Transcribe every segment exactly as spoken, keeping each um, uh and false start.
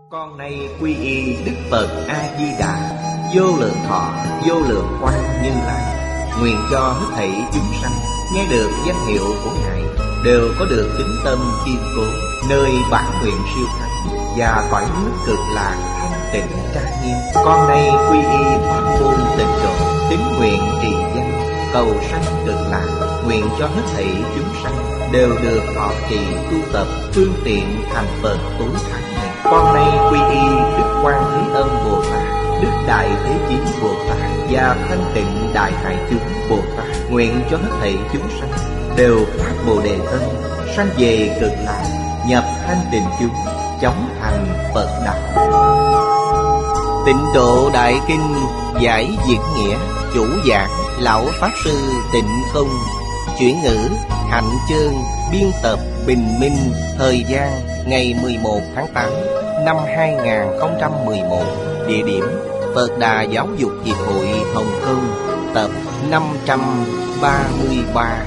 Con nay quy y Đức Phật A-di-đà, vô lượng thọ, vô lượng quang Như Lai. Nguyện cho hết thảy chúng sanh nghe được danh hiệu của Ngài đều có được tín tâm kiên cố, nơi bản nguyện siêu thắng và cõi nước cực lạc thanh tịnh trang nghiêm. Con nay quy y pháp môn tịnh độ, tín nguyện trì danh, cầu sanh cực lạc. Nguyện cho hết thảy chúng sanh đều được thọ trì tu tập phương tiện thành Phật tối thắng này. Con nay quy y Đức Quan Thế Âm Bồ Tát, Đức Đại Thế Chí Bồ Tát và Thanh Tịnh Đại Hải Chúng Bồ Tát. Nguyện cho hết thảy chúng sanh đều phát Bồ Đề tâm, sanh về cực lạc, nhập thanh tịnh chúng, chóng thành Phật đạo. Tịnh Độ Đại Kinh giải diễn nghĩa, chủ giảng lão pháp sư Tịnh Không, chuyển ngữ Hạnh Chương, biên tập Bình Minh. Thời gian ngày mười một tháng tám năm hai nghìn không trăm mười một. Địa điểm Phật Đà Giáo dục Hiệp hội Hồng Kông. Tập năm trăm ba mươi ba.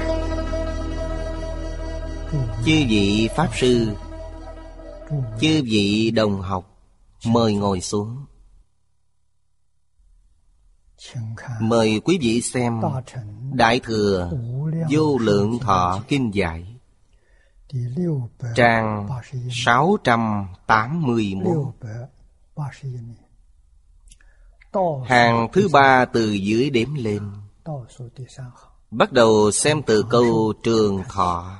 Chư vị Pháp Sư, chư vị đồng học, mời ngồi xuống. Mời quý vị xem Đại Thừa Vô Lượng Thọ Kinh Giải, trang sáu trăm tám mươi mốt, hàng thứ ba từ dưới đếm lên. Bắt đầu xem từ câu trường thọ.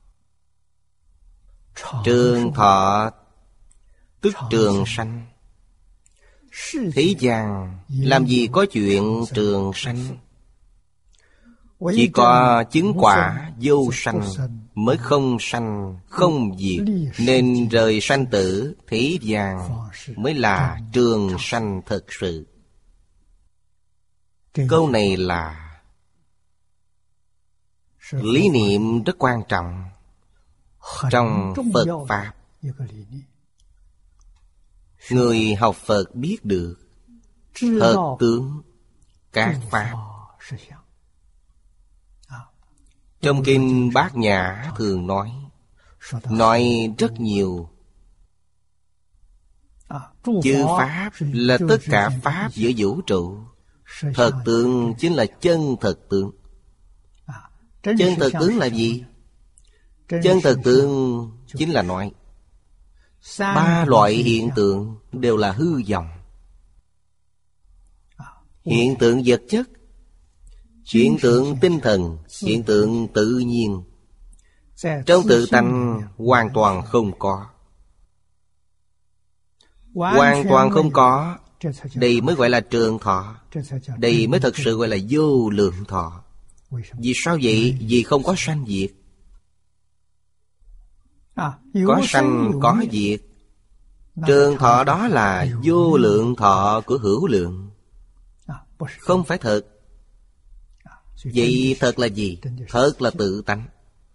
Trường thọ tức trường sanh. Thế gian làm gì có chuyện trường sanh? Chỉ có chứng quả vô sanh mới không sanh không diệt, nên rời sanh tử thế gian mới là trường sanh thực sự. Câu này là lý niệm rất quan trọng trong Phật Pháp. Người học Phật biết được thật tướng các Pháp. Trong Kinh Bát Nhã thường nói, nói rất nhiều. Chư Pháp là tất cả Pháp giữa vũ trụ. Thật tướng chính là chân thật tướng. Chân thật tướng là gì? Chân thật tướng chính là nói ba loại hiện tượng đều là hư vọng. Hiện tượng vật chất, hiện tượng tinh thần, hiện tượng tự nhiên, trong tự tánh hoàn toàn không có. Hoàn toàn không có, đây mới gọi là trường thọ. Đây mới thật sự gọi là vô lượng thọ. Vì sao vậy? Vì không có sanh diệt. Có sanh có diệt. Trường thọ đó là vô lượng thọ của hữu lượng, không phải thật. Vậy thật là gì? Thật là tự tánh.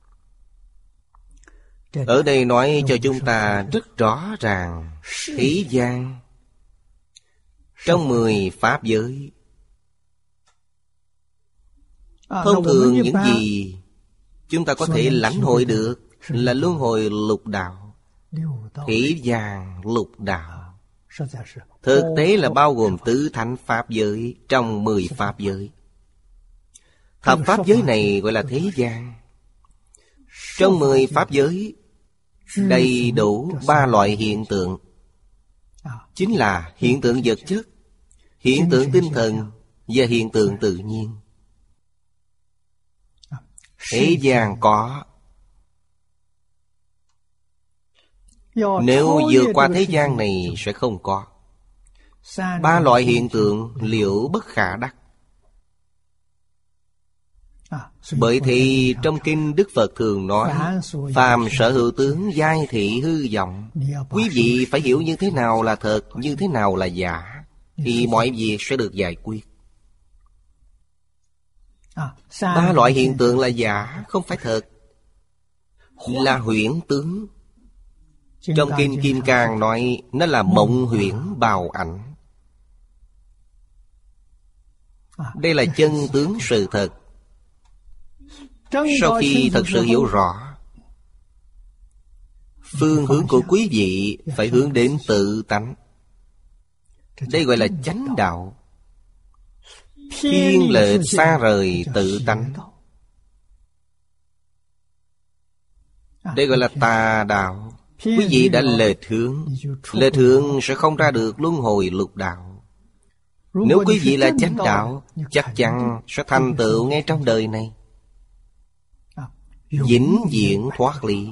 Ở đây nói cho chúng ta rất rõ ràng. Thế gian trong mười pháp giới, thông thường những gì chúng ta có thể lãnh hội được là luân hồi lục đạo, thế gian lục đạo. Thực tế là bao gồm tứ thánh pháp giới trong mười pháp giới. Thập pháp giới này gọi là thế gian. Trong mười pháp giới đầy đủ ba loại hiện tượng, chính là hiện tượng vật chất, hiện tượng tinh thần và hiện tượng tự nhiên. Thế gian có. Nếu vượt qua thế gian này sẽ không có. Ba loại hiện tượng liệu bất khả đắc. Bởi thì trong Kinh Đức Phật thường nói, phàm sở hữu tướng giai thị hư vọng. Quý vị phải hiểu như thế nào là thật, như thế nào là giả, thì mọi việc sẽ được giải quyết. Ba loại hiện tượng là giả, không phải thật, là huyễn tướng. Trong Kinh Kim Cang nói nó là mộng huyễn bào ảnh. Đây là chân tướng sự thật. Sau khi thật sự hiểu rõ, Phương hướng của quý vị phải hướng đến tự tánh. Đây gọi là chánh đạo. Thiên lệch xa rời tự tánh, đây gọi là tà đạo. Quý vị đã lệch hướng. Lệch hướng sẽ không ra được luân hồi lục đạo. Nếu quý vị là chánh đạo, chắc chắn sẽ thành tựu ngay trong đời này, vĩnh viễn thoát ly.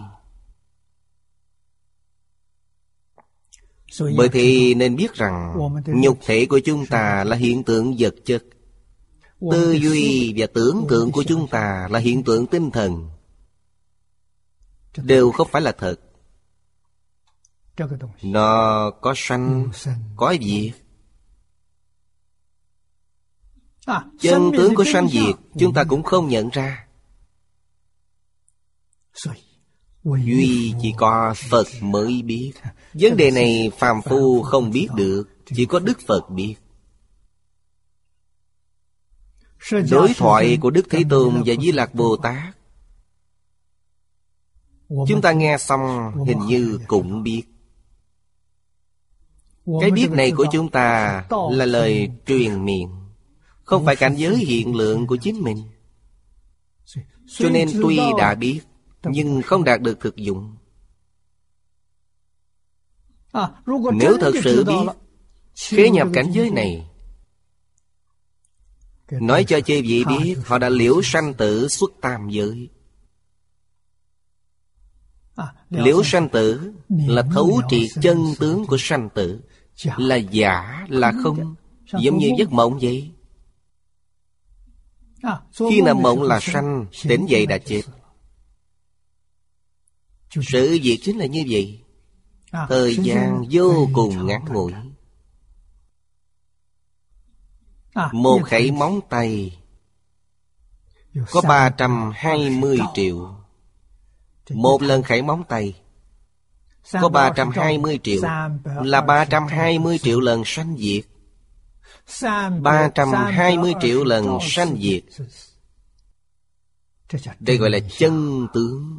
Bởi thì nên biết rằng nhục thể của chúng ta là hiện tượng vật chất, tư duy và tưởng tượng của chúng ta là hiện tượng tinh thần, đều không phải là thật. Nó có sanh, có diệt. Chân tướng của sanh diệt chúng ta cũng không nhận ra. Duy chỉ có Phật mới biết. Vấn đề này phàm phu không biết được, chỉ có Đức Phật biết. Đối thoại của Đức Thế Tôn và Di Lặc Bồ Tát, chúng ta nghe xong hình như cũng biết. Cái biết này của chúng ta là lời truyền miệng, không phải cảnh giới hiện lượng của chính mình. Cho nên tuy đã biết, nhưng không đạt được thực dụng. Nếu thật sự biết, khế nhập cảnh giới này, nói cho chư vị biết, họ đã liễu sanh tử xuất tam giới. Liễu sanh tử là thấu triệt chân tướng của sanh tử, là giả, là không, giống như giấc mộng vậy. Khi nằm mộng là sanh, tỉnh dậy đã chết. Sự việc chính là như vậy. Thời gian vô cùng ngắn ngủi. Một khẩy móng tay có ba trăm hai mươi triệu. Một lần khẩy móng tay có ba trăm hai mươi triệu, là ba trăm hai mươi triệu lần sanh diệt. ba trăm hai mươi triệu lần sanh diệt. Đây gọi là chân tướng.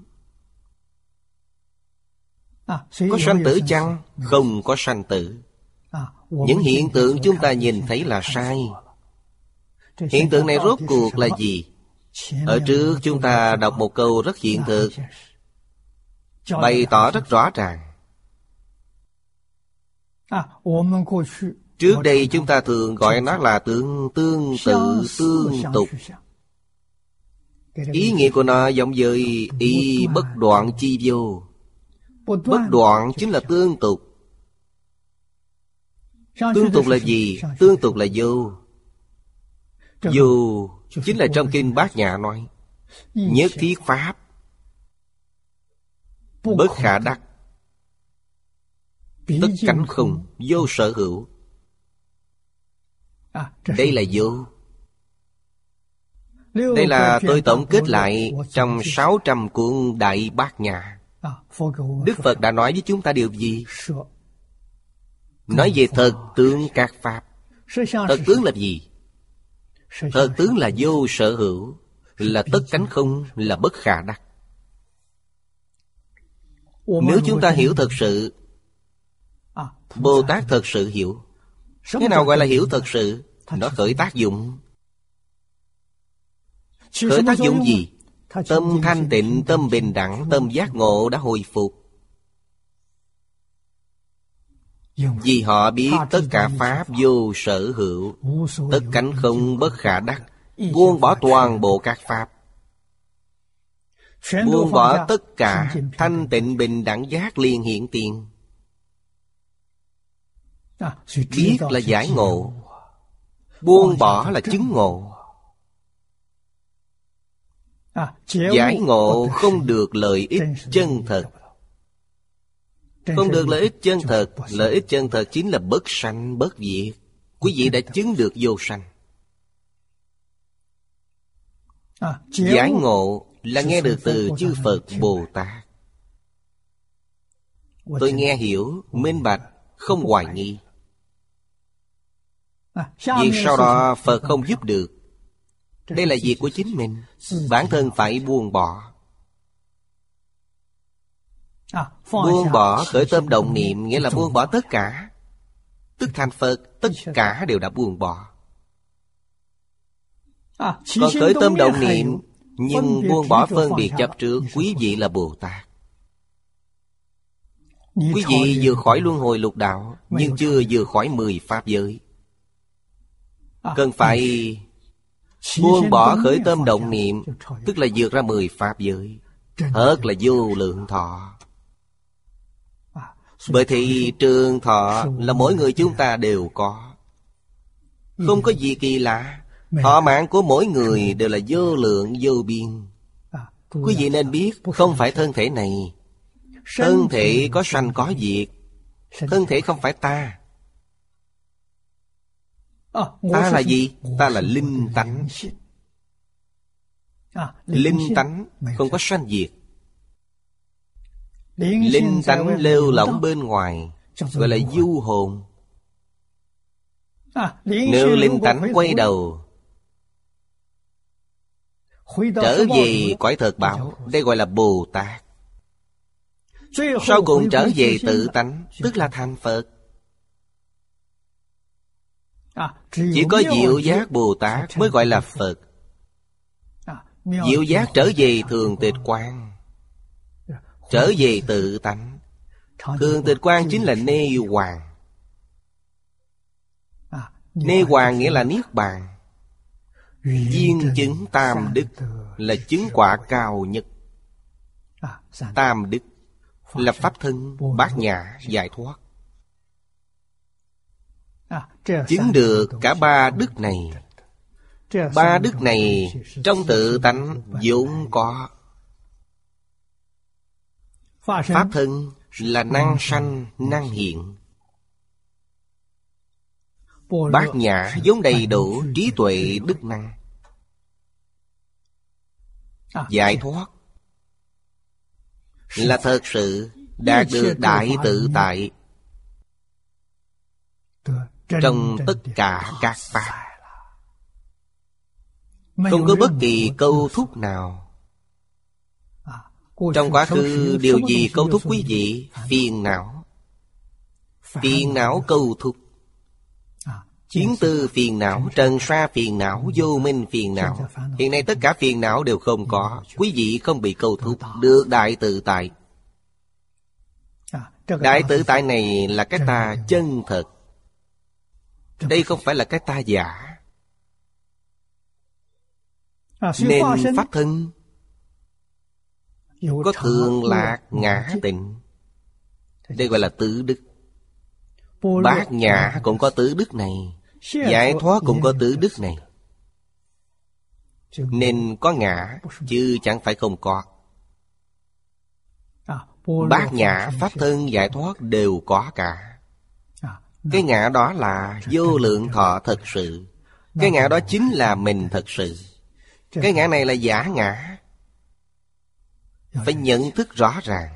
Có sanh tử chăng? Không có sanh tử. Những hiện tượng chúng ta nhìn thấy là sai. Hiện tượng này rốt cuộc là gì? Ở trước chúng ta đọc một câu rất hiện thực, bày tỏ rất rõ ràng. Trước đây chúng ta thường gọi nó là tương tương tự tương tục. Ý nghĩa của nó giống với ý bất đoạn chi vô. Bất đoạn chính là tương tục. Tương tục là gì? Tương tục là vô. Vô chính là trong kinh Bát Nhã nói nhất thiết pháp, bất khả đắc, tất cánh không, vô sở hữu. Đây là vô. Đây là tôi tổng kết lại trong sáu trăm cuốn Đại Bát Nhã. Đức Phật đã nói với chúng ta điều gì? Nói về thật tướng các pháp. Thật tướng là gì? Thật tướng là vô sở hữu, là tất cánh không, là bất khả đắc. Nếu chúng ta hiểu thật sự, Bồ Tát thật sự hiểu. Thế nào gọi là hiểu thật sự? Nó khởi tác dụng. Khởi tác dụng gì? Tâm thanh tịnh, tâm bình đẳng, tâm giác ngộ đã hồi phục. Vì họ biết tất cả pháp vô sở hữu, tất cánh không, bất khả đắc, buông bỏ toàn bộ các pháp, buông bỏ tất cả, thanh tịnh bình đẳng giác liền hiện tiền. Biết là giải ngộ, buông bỏ là chứng ngộ. Giải ngộ không được lợi ích chân thật. Không được lợi ích chân thật. Lợi ích chân thật chính là bất sanh bất diệt. Quý vị đã chứng được vô sanh. Giải ngộ là nghe được từ chư Phật Bồ Tát. Tôi nghe hiểu, minh bạch, không hoài nghi. Việc sau đó Phật không giúp được. Đây là việc của chính mình. Bản thân phải buông bỏ. Buông bỏ khởi tâm động niệm nghĩa là buông bỏ tất cả. Tức thành Phật, tất cả đều đã buông bỏ. Còn khởi tâm động niệm nhưng buông bỏ phân biệt chấp trước, quý vị là Bồ Tát. Quý vị vừa khỏi luân hồi lục đạo, nhưng chưa vừa khỏi mười pháp giới. Cần phải buông bỏ khởi tâm động niệm, tức là vượt ra mười pháp giới. Thật là vô lượng thọ. Bởi thì trường thọ là mỗi người chúng ta đều có, không có gì kỳ lạ. Thọ mạng của mỗi người đều là vô lượng vô biên. Quý vị nên biết, không phải thân thể này. Thân thể có sanh có diệt. Thân thể không phải ta. Ta là gì? Ta là linh tánh. Linh tánh không có sanh diệt. Linh tánh lêu lỏng bên ngoài, gọi là du hồn. Nếu linh tánh quay đầu trở về cõi thật bảo, đây gọi là Bồ Tát. Sau cùng trở về tự tánh, tức là thành Phật. Chỉ có diệu giác Bồ Tát mới gọi là Phật. Diệu giác trở về thường tịch quang, trở về tự tánh. Thường tịch quang chính là nê hoàng. Nê hoàng nghĩa là niết bàn. Viên chứng tam đức là chứng quả cao nhất. Tam đức là pháp thân, bát nhã, giải thoát. Chứng được cả ba đức này. Ba đức này trong tự tánh vốn có. Pháp thân là năng sanh, năng hiện. Bát nhã vốn đầy đủ trí tuệ đức năng. Giải thoát là thật sự đạt được đại tự tại trong tất cả các pháp. Không có bất kỳ câu thúc nào. Trong quá khứ điều gì câu thúc quý vị? Phiền não. Phiền não câu thúc. Chiến tư phiền não, trần sa phiền não, vô minh phiền não. Hiện nay tất cả phiền não đều không có. Quý vị không bị câu thúc, được đại tự tại. Đại tự tại này là cái ta chân thật. Đây không phải là cái ta giả. Nên pháp thân có thường lạc ngã tịnh, đây gọi là tứ đức. Bát nhã cũng có tứ đức này. Giải thoát cũng có tứ đức này. Nên có ngã chứ chẳng phải không có. Bát nhã, pháp thân, giải thoát đều có cả. Cái ngã đó là vô lượng thọ thật sự. Cái ngã đó chính là mình thật sự. Cái ngã này là giả ngã. Phải nhận thức rõ ràng.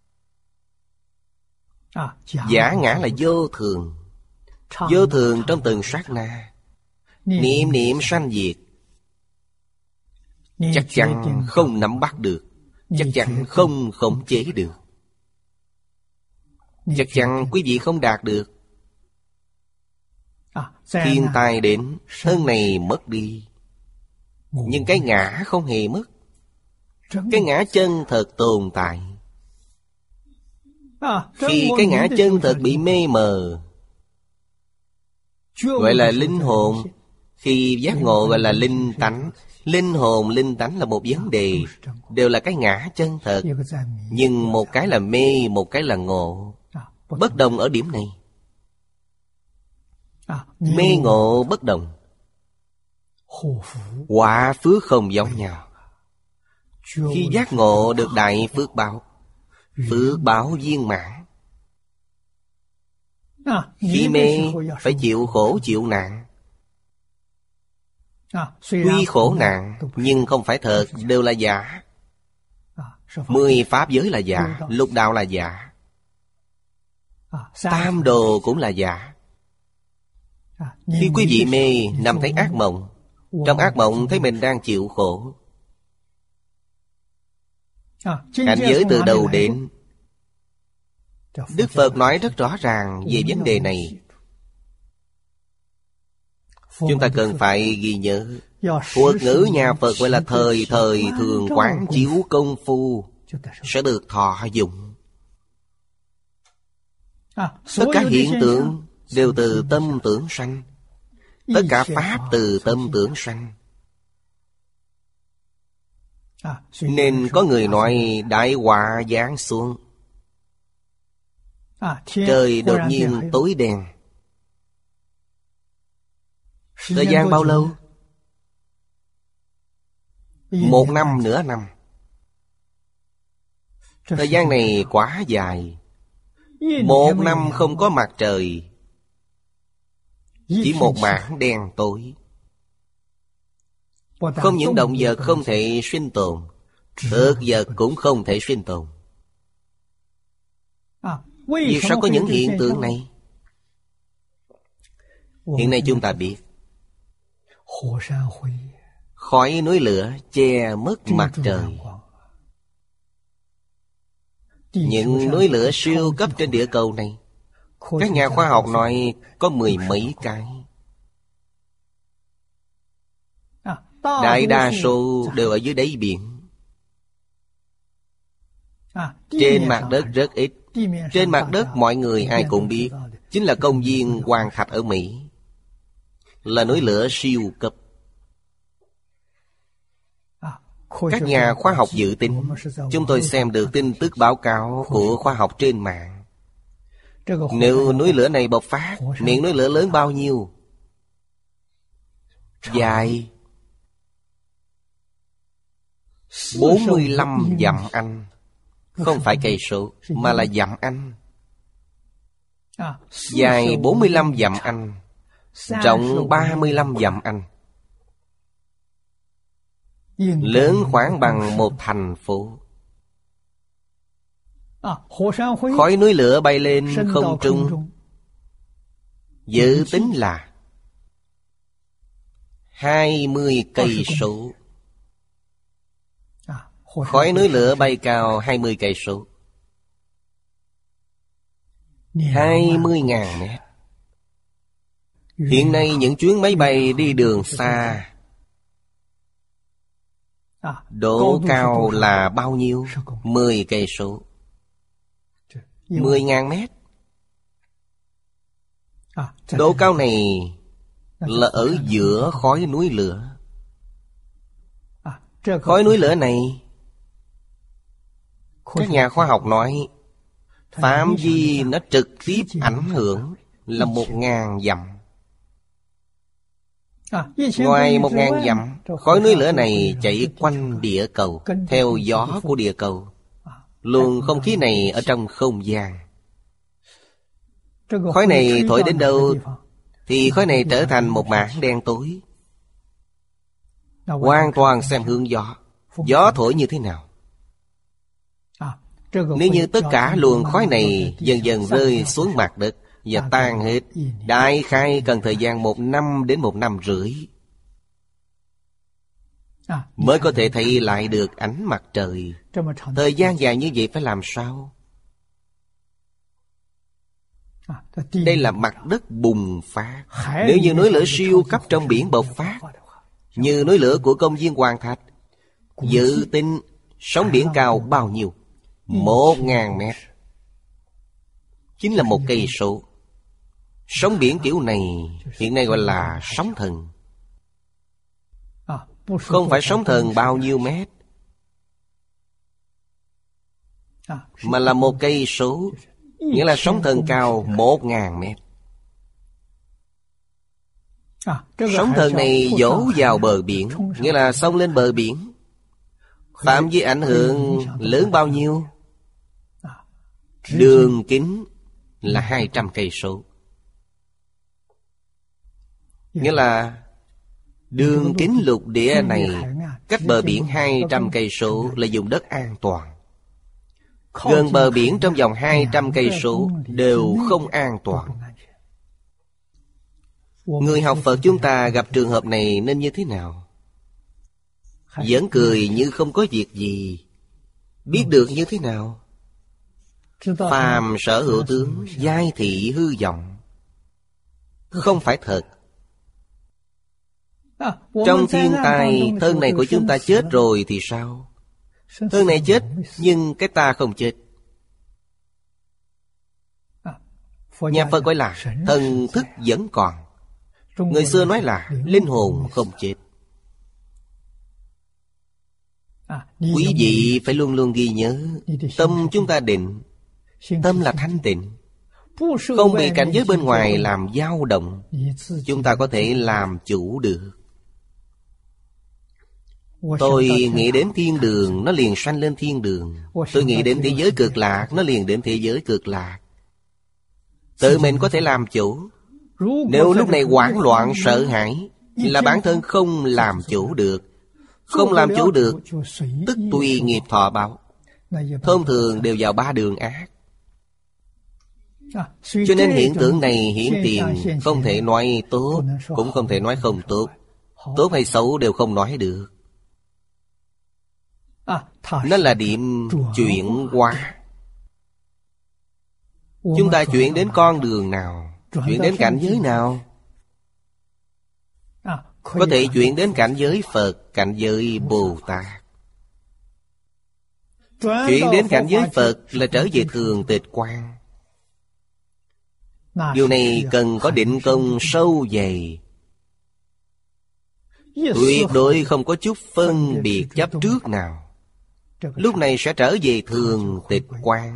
Giả ngã là vô thường. Vô thường trong từng sát na. Niệm niệm sanh diệt. Chắc chắn không nắm bắt được. Chắc chắn không khống chế được. Chắc chắn quý vị không đạt được. Thiên tai đến, thân này mất đi. Nhưng cái ngã không hề mất. Cái ngã chân thật tồn tại. Khi cái ngã chân thật bị mê mờ, gọi là linh hồn. Khi giác ngộ gọi là linh tánh. Linh hồn, linh tánh là một vấn đề. Đều là cái ngã chân thật. Nhưng một cái là mê, một cái là ngộ. Bất đồng ở điểm này. Mê ngộ bất đồng. Quả phước không giống nhau. Khi giác ngộ được đại phước báo, phước báo viên mãn. Khi mê phải chịu khổ chịu nạn. Tuy khổ nạn nhưng không phải thật, đều là giả. Mười pháp giới là giả, lục đạo là giả. Tam đồ cũng là giả. Khi quý vị mê nằm thấy ác mộng, trong ác mộng thấy mình đang chịu khổ. Cảnh giới từ đầu đến Đức Phật nói rất rõ ràng về vấn đề này. Chúng ta cần phải ghi nhớ. Thuật ngữ nhà Phật gọi là thời thời thường quán chiếu công phu, sẽ được thọ dụng. Tất cả hiện tượng đều từ tâm tưởng sanh. Tất cả pháp từ tâm tưởng sanh. Nên có người nói đại họa giáng xuống, trời đột nhiên tối đen. Thời gian bao lâu? Một năm, nửa năm. Thời gian này quá dài. Một năm không có mặt trời, chỉ một mảng đen tối. Không những động vật không thể sinh tồn, thực vật cũng không thể sinh tồn. Vì sao có những hiện tượng này? Hiện nay chúng ta biết khói núi lửa che mất mặt trời. Những núi lửa siêu cấp trên địa cầu này, các nhà khoa học nói có mười mấy cái. Đại đa số đều ở dưới đáy biển. Trên mặt đất rất ít. Trên mặt đất mọi người ai cũng biết, chính là công viên Hoàng Thạch ở Mỹ, là núi lửa siêu cấp. Các nhà khoa học dự tính, chúng tôi xem được tin tức báo cáo của khoa học trên mạng. Nếu núi lửa này bộc phát, miệng núi lửa lớn bao nhiêu? Dài bốn mươi lăm dặm Anh. Không phải cây số, mà là dặm Anh. Dài bốn mươi lăm dặm Anh, rộng ba mươi lăm dặm Anh, lớn khoảng bằng một thành phố. Khói núi lửa bay lên không trung, dự tính là hai mươi cây số. Khói núi lửa bay cao hai mươi cây số, hai mươi ngàn mét. Hiện nay những chuyến máy bay đi đường xa, độ cao là bao nhiêu? Mười cây số, mười ngàn mét. Độ cao này là ở giữa khói núi lửa. Khói núi lửa này, các nhà khoa học nói phạm vi nó trực tiếp ảnh hưởng là một ngàn dặm. Ngoài một ngàn dặm, khói núi lửa này chạy quanh địa cầu theo gió của địa cầu. Luồng không khí này ở trong không gian. Khói này thổi đến đâu thì khói này trở thành một mảng đen tối. Hoàn toàn xem hướng gió. Gió thổi như thế nào? Nếu như tất cả luồng khói này dần dần rơi xuống mặt đất và tan hết, đại khái cần thời gian một năm đến một năm rưỡi mới có thể thấy lại được ánh mặt trời. Thời gian dài như vậy phải làm sao? Đây là mặt đất bùng phát. Nếu như núi lửa siêu cấp trong biển bộc phát, như núi lửa của công viên Hoàng Thạch, dự tính sóng biển cao bao nhiêu? Một ngàn mét. Chính là một cây số. Sóng biển kiểu này hiện nay gọi là sóng thần. Không phải sóng thần bao nhiêu mét, mà là một cây số, nghĩa là sóng thần cao một ngàn mét. Sóng thần này dỗ vào bờ biển, nghĩa là xông lên bờ biển. Phạm vi ảnh hưởng lớn bao nhiêu? Đường kính là hai trăm cây số. Nghĩa là đường kính lục địa này cách bờ biển hai trăm cây số là vùng đất an toàn. Gần bờ biển trong vòng hai trăm cây số đều không an toàn. Người học Phật chúng ta gặp trường hợp này nên như thế nào? Vẫn cười như không có việc gì. Biết được như thế nào? Phàm sở hữu tướng, giai thị hư vọng, không phải thật. Trong thiên tai, thân này của chúng ta chết rồi thì sao? Thân này chết, nhưng cái ta không chết. Nhà Phật gọi là thần thức vẫn còn. Người xưa nói là linh hồn không chết. Quý vị phải luôn luôn ghi nhớ, tâm chúng ta định, tâm là thanh tịnh, không bị cảnh giới bên ngoài làm dao động, chúng ta có thể làm chủ được. Tôi nghĩ đến thiên đường, nó liền sanh lên thiên đường. Tôi nghĩ đến thế giới cực lạc, nó liền đến thế giới cực lạc. Tự mình có thể làm chủ. Nếu lúc này hoảng loạn sợ hãi, là bản thân không làm chủ được. Không làm chủ được, tức tùy nghiệp thọ báo. Thông thường đều vào ba đường ác. Cho nên hiện tượng này hiển tiền, không thể nói tốt, cũng không thể nói không tốt. Tốt hay xấu đều không nói được. Nó là điểm chuyển hóa. Chúng ta chuyển đến con đường nào, chuyển đến cảnh giới nào? Có thể chuyển đến cảnh giới Phật, cảnh giới Bồ Tát. Chuyển đến cảnh giới Phật là trở về thường tịch quan. Điều này cần có định công sâu dày, tuyệt đối không có chút phân biệt chấp trước nào. Lúc này sẽ trở về thường tịch quan.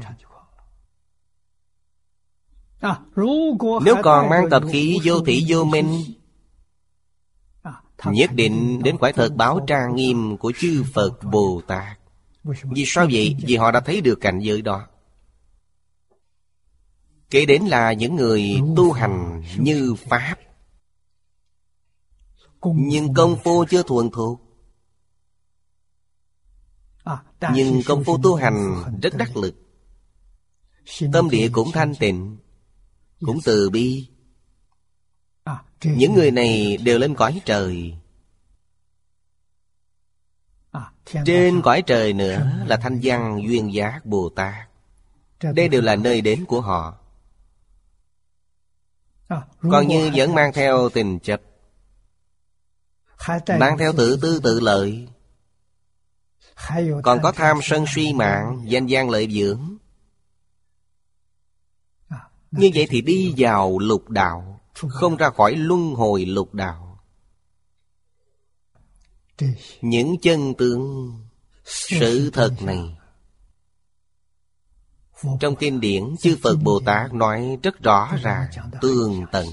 Nếu còn mang tập khí vô thị vô minh, nhất định đến quả thật báo trang nghiêm của chư Phật Bồ Tát. Vì sao vậy? Vì họ đã thấy được cảnh giới đó. Kể đến là những người tu hành như Pháp, nhưng công phu chưa thuần thục. Nhưng công phu tu hành rất đắc lực. Tâm địa cũng thanh tịnh, cũng từ bi. Những người này đều lên cõi trời. Trên cõi trời nữa là Thanh Văn Duyên Giác Bồ Tát. Đây đều là nơi đến của họ. Còn như vẫn mang theo tình chấp, mang theo tự tư tự lợi, còn có tham sân si mạng, danh gian lợi dưỡng, như vậy thì đi vào lục đạo, không ra khỏi luân hồi lục đạo. Những chân tướng sự thật này trong kinh điển chư Phật Bồ Tát nói rất rõ ràng, tường tận.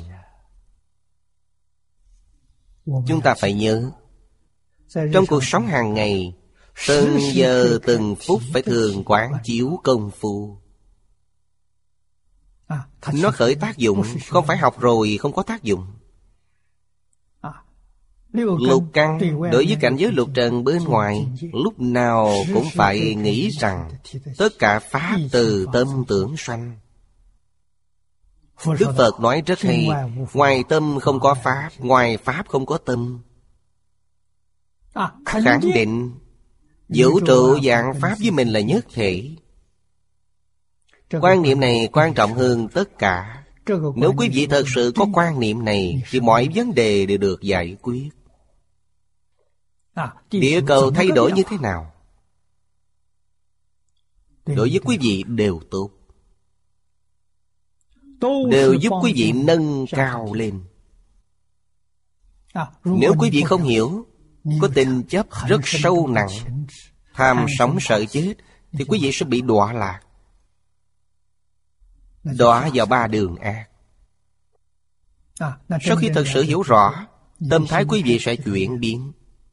Chúng ta phải nhớ, trong cuộc sống hàng ngày, từng giờ từng phút phải thường quán chiếu công phu. Nó khởi tác dụng, không phải học rồi không có tác dụng. Lục căn đối với cảnh giới lục trần bên ngoài, lúc nào cũng phải nghĩ rằng tất cả pháp từ tâm tưởng sanh. Đức Phật nói rất hay, ngoài tâm không có pháp, ngoài pháp không có tâm. Khẳng định vũ trụ vạn pháp với mình là nhất thể. Quan niệm này quan trọng hơn tất cả. Nếu quý vị thật sự có quan niệm này, thì mọi vấn đề đều được giải quyết. Địa cầu thay đổi như thế nào, đối với quý vị đều tốt, đều giúp quý vị nâng cao lên. Nếu quý vị không hiểu, có tình chấp rất sâu nặng, tham sống sợ chết, thì quý vị sẽ bị đọa lạc, đọa vào ba đường ác. Sau khi thật sự hiểu rõ, tâm thái quý vị sẽ chuyển biến.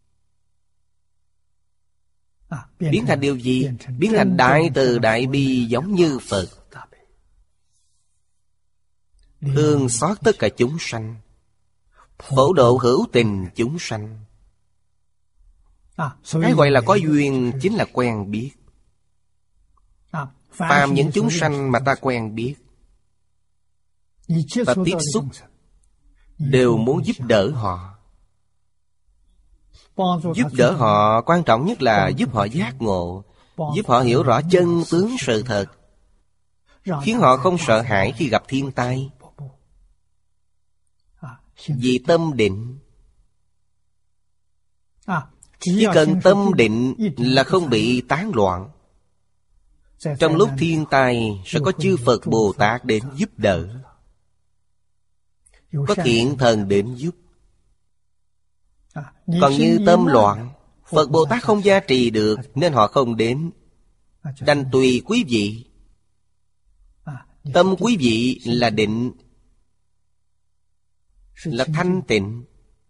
Biến thành điều gì? Biến thành đại từ đại bi giống như Phật, thương xót tất cả chúng sanh, phổ độ hữu tình chúng sanh. Cái gọi là có duyên chính là quen biết. Phàm những chúng sanh mà ta quen biết, ta tiếp xúc, đều muốn giúp đỡ họ. Giúp đỡ họ quan trọng nhất là giúp họ giác ngộ, giúp họ hiểu rõ chân tướng sự thật, khiến họ không sợ hãi khi gặp thiên tai. Vì tâm định. Chỉ cần tâm định là không bị tán loạn. Trong lúc thiên tai sẽ có chư Phật Bồ Tát đến giúp đỡ, có thiện thần đến giúp. Còn như tâm loạn, Phật Bồ Tát không gia trì được nên họ không đến. Đành tùy quý vị. Tâm quý vị là định, là thanh tịnh.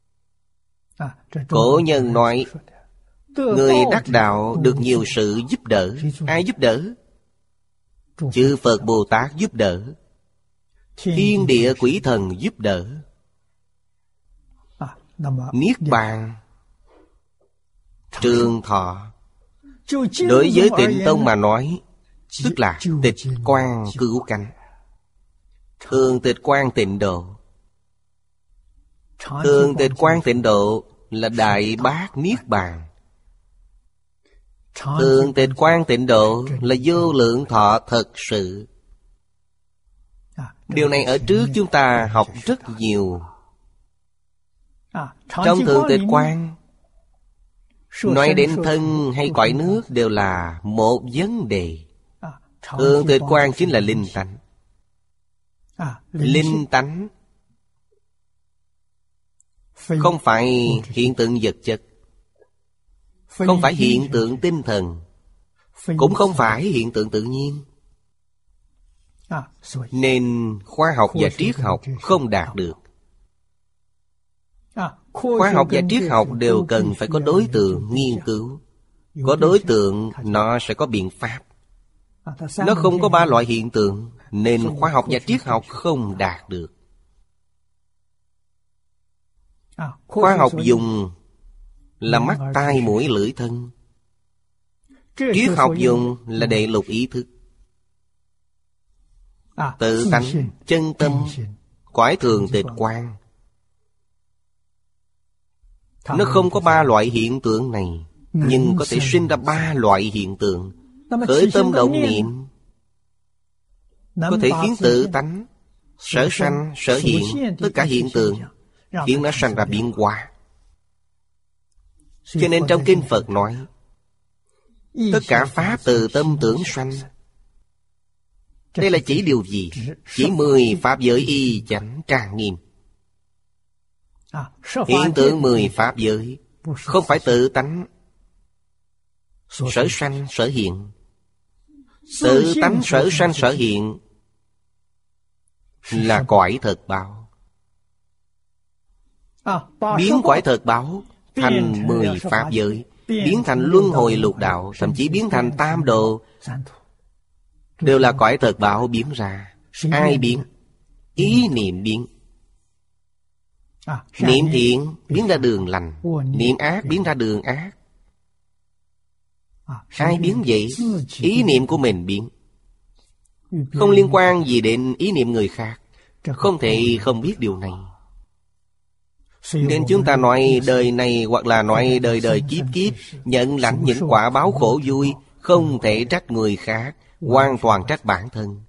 Cổ nhân nói, người đắc đạo được nhiều sự giúp đỡ. Ai giúp đỡ? Chư Phật Bồ Tát giúp đỡ, thiên địa quỷ thần giúp đỡ. Niết bàn, trường thọ, đối với Tịnh Tông mà nói, tức là tịch quan cứu cánh. Thường tịch quan tịnh độ. Thường tịch quan tịnh độ là Đại Bát Niết Bàn. Thường tịch quan tịnh độ là vô lượng thọ thật sự. Điều này ở trước chúng ta học rất nhiều. Trong thường tịch quan, nói đến thân hay cõi nước đều là một vấn đề. Thường tịch quan chính là linh tánh. Linh tánh không phải hiện tượng vật chất, không phải hiện tượng tinh thần, cũng không phải hiện tượng tự nhiên. Nên khoa học và triết học không đạt được. Khoa học và triết học đều cần phải có đối tượng nghiên cứu. Có đối tượng, nó sẽ có biện pháp. Nó không có ba loại hiện tượng, nên khoa học và triết học không đạt được. Khoa học dùng là mắt, tai, mũi, lưỡi, thân. Triết học dùng là đệ lục ý thức. Tự tánh, chân tâm, cõi thường tịch quan. Nó không có ba loại hiện tượng này, nhưng có thể sinh ra ba loại hiện tượng. Khởi tâm động niệm có thể khiến tự tánh, sở sanh, sở hiện, tất cả hiện tượng, khiến nó sanh ra biến hóa. Cho nên trong kinh Phật nói, tất cả pháp từ tâm tưởng sanh. Đây là chỉ điều gì? Chỉ mười pháp giới y chánh trang nghiêm. Hiện tượng mười pháp giới không phải tự tánh, sở sanh, sở hiện. Tự tánh, sở sanh, sở hiện là cõi thật báo. Biến cõi thật báo thành mười pháp giới, biến thành luân hồi lục đạo, thậm chí biến thành tam độ, đều là cõi thật báo biến ra. Ai biến? Ý niệm biến. Niệm thiện biến ra đường lành, niệm ác biến ra đường ác. Ai biến vậy? Ý niệm của mình biến, không liên quan gì đến ý niệm người khác. Không thể không biết điều này. Nên chúng ta nói đời này hoặc là nói đời đời kiếp kiếp nhận lãnh những quả báo khổ vui, không thể trách người khác, hoàn toàn trách bản thân.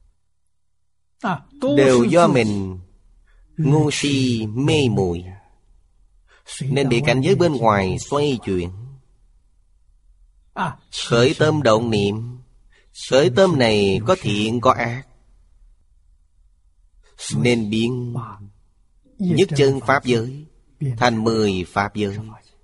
Đều do mình ngu si mê muội, nên bị cảnh giới bên ngoài xoay chuyển. Khởi tâm động niệm, khởi tâm này có thiện có ác, nên biến nhất chân pháp giới thành mười pháp giới.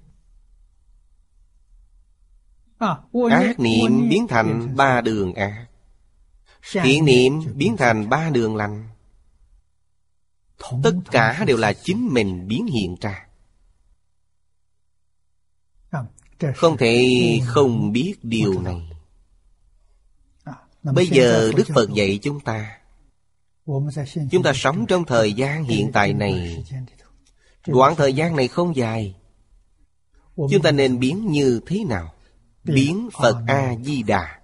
Ác niệm biến thành ba đường ác, thiện niệm biến thành ba đường lành. Tất cả đều là chính mình biến hiện ra. Không thể không biết điều này. Bây giờ Đức Phật dạy chúng ta, chúng ta sống trong thời gian hiện tại này. Đoạn thời gian này không dài. Chúng ta nên biến như thế nào? Biến Phật A-di-đà.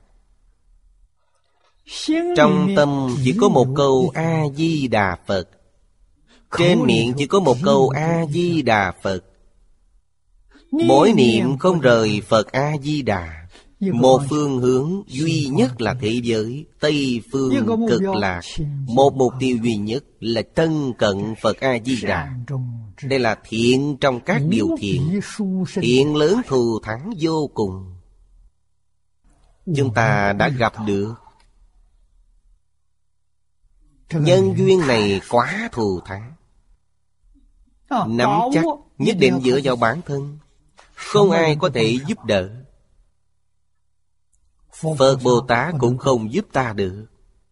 Trong tâm chỉ có một câu A-di-đà Phật, trên miệng chỉ có một câu A-di-đà Phật. Mỗi niệm không rời Phật A-di-đà, Một phương hướng duy nhất là thế giới Tây phương cực lạc. Một mục tiêu duy nhất là thân cận Phật A-di-đà. Đây là thiện trong các điều thiện, thiện lớn thù thắng vô cùng. Chúng ta đã gặp được. Nhân duyên này quá thù thắng. Nắm chắc nhất định dựa vào bản thân, không ai có thể giúp đỡ. Phật Bồ Tát cũng không giúp ta được.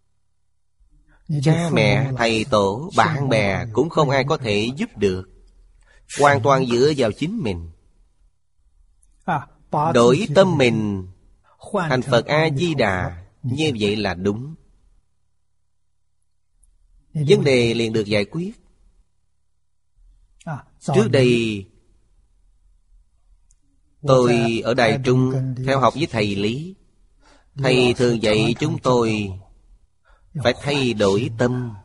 Cha mẹ, thầy tổ, bạn bè cũng không ai có thể giúp được. Hoàn toàn dựa vào chính mình. Đổi tâm mình thành Phật A-di-đà, như vậy là đúng. Vấn đề liền được giải quyết. Trước đây tôi ở Đài Trung theo học với thầy Lý. Thầy thường dạy chúng tôi phải thay đổi tâm.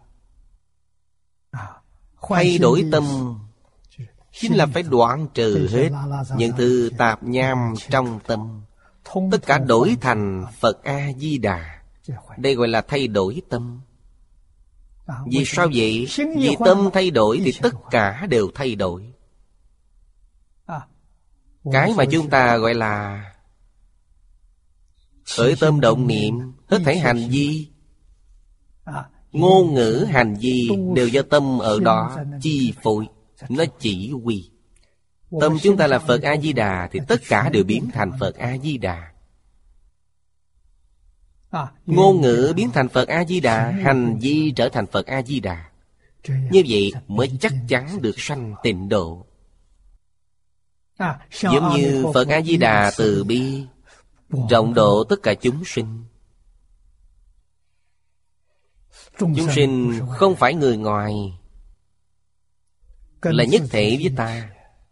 Thay đổi tâm chính là phải đoạn trừ hết những thứ tạp nham trong tâm, tất cả đổi thành Phật A-di-đà. Đây gọi là thay đổi tâm. Vì sao vậy? Vì tâm thay đổi thì tất cả đều thay đổi. Cái mà chúng ta gọi là khởi tâm động niệm, hết thảy hành vi, ngôn ngữ hành vi đều do tâm ở đó chi phối, nó chỉ huy. Tâm chúng ta là Phật A-di-đà thì tất cả đều biến thành Phật A-di-đà. Ngôn ngữ biến thành Phật A-di-đà, hành vi trở thành Phật A-di-đà. Như vậy mới chắc chắn được sanh tịnh độ. Giống như Phật A-di-đà từ bi, rộng độ tất cả chúng sinh. Chúng sinh không phải người ngoài, là nhất thể với ta.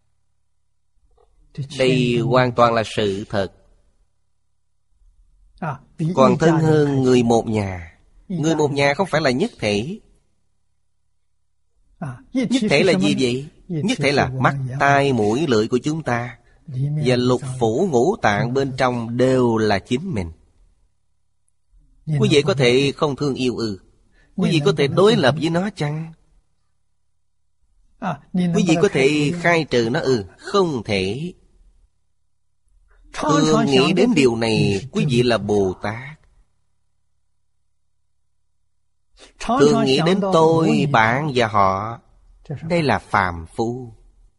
Đây hoàn toàn là sự thật. Còn thân hơn người một nhà. Người một nhà không phải là nhất thể. Nhất thể là gì vậy? Nhất thể là mắt, tai, mũi, lưỡi của chúng ta, và lục phủ ngũ tạng bên trong đều là chính mình. Quý vị có thể không thương yêu ư? Quý vị có thể đối lập với nó chăng? Quý vị có thể khai trừ nó ư? Không thể. Thường nghĩ đến điều này, quý vị là Bồ Tát. Thường nghĩ đến tôi, bạn và họ, đây là phàm phu.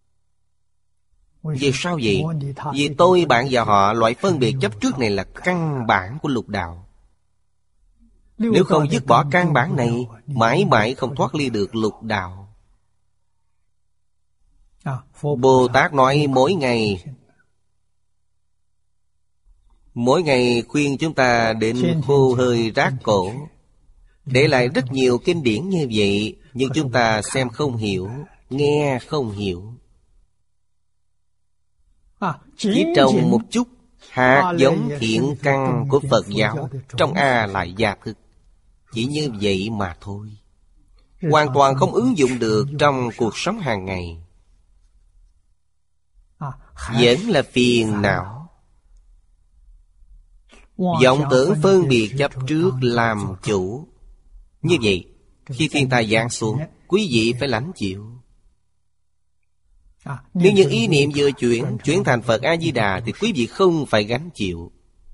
Vì sao vậy? Vì tôi, bạn và họ, loại phân biệt chấp trước này là căn bản của lục đạo. Nếu không dứt bỏ căn bản này, mãi mãi không thoát ly được lục đạo. Bồ Tát nói mỗi ngày, mỗi ngày khuyên chúng ta đến khô hơi rác cổ, để lại rất nhiều kinh điển như vậy, nhưng chúng ta xem không hiểu, nghe không hiểu. Chỉ trồng một chút hạt giống thiện căn của Phật giáo trong A Lại Gia Thức, chỉ như vậy mà thôi, hoàn toàn không ứng dụng được trong cuộc sống hàng ngày. Vẫn là phiền não, vọng tưởng phân biệt chấp trước làm chủ. Như vậy, khi thiên tai giáng xuống, quý vị phải lãnh chịu. Nếu như ý niệm vừa chuyển, chuyển thành Phật A-di-đà thì quý vị không phải gánh chịu.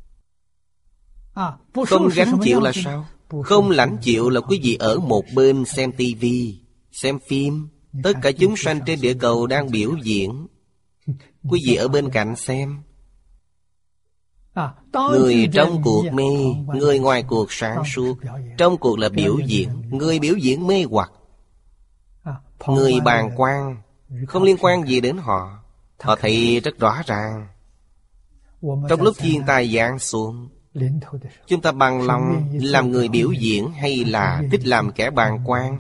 Không gánh chịu là sao? Không lãnh chịu là quý vị ở một bên xem tivi, xem phim. Tất cả chúng sanh trên địa cầu đang biểu diễn, quý vị ở bên cạnh xem. Người trong cuộc mê, người ngoài cuộc sáng suốt. Trong cuộc là biểu diễn, người biểu diễn mê hoặc. Người bàng quan, không liên quan gì đến họ. Họ thấy rất rõ ràng. Trong lúc thiên tai giáng xuống, chúng ta bằng lòng làm người biểu diễn hay là thích làm kẻ bàng quan?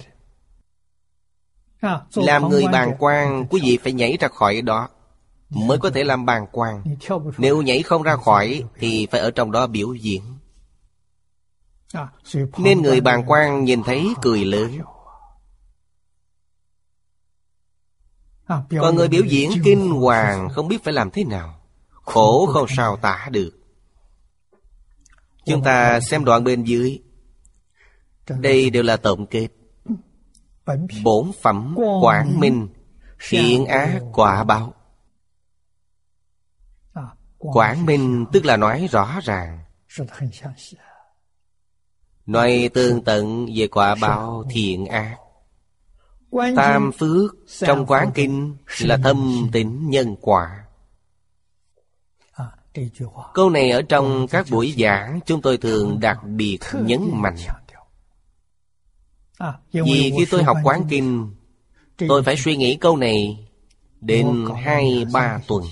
Làm người bàng quan, quý vị phải nhảy ra khỏi đó mới có thể làm bàng quan. Nếu nhảy không ra khỏi thì phải ở trong đó biểu diễn. Nên người bàng quan nhìn thấy cười lớn. Còn người biểu diễn kinh hoàng không biết phải làm thế nào, khổ không sao tả được. Chúng ta xem đoạn bên dưới. Đây đều là tổng kết. Bổn phẩm quảng minh, thiện ác quả báo. Quảng minh tức là nói rõ ràng, nói tường tận về quả báo thiện ác. Tam phước trong Quán Kinh là thâm tín nhân quả. Câu này ở trong các buổi giảng chúng tôi thường đặc biệt nhấn mạnh. Vì khi tôi học Quán Kinh, tôi phải suy nghĩ câu này đến hai ba tuần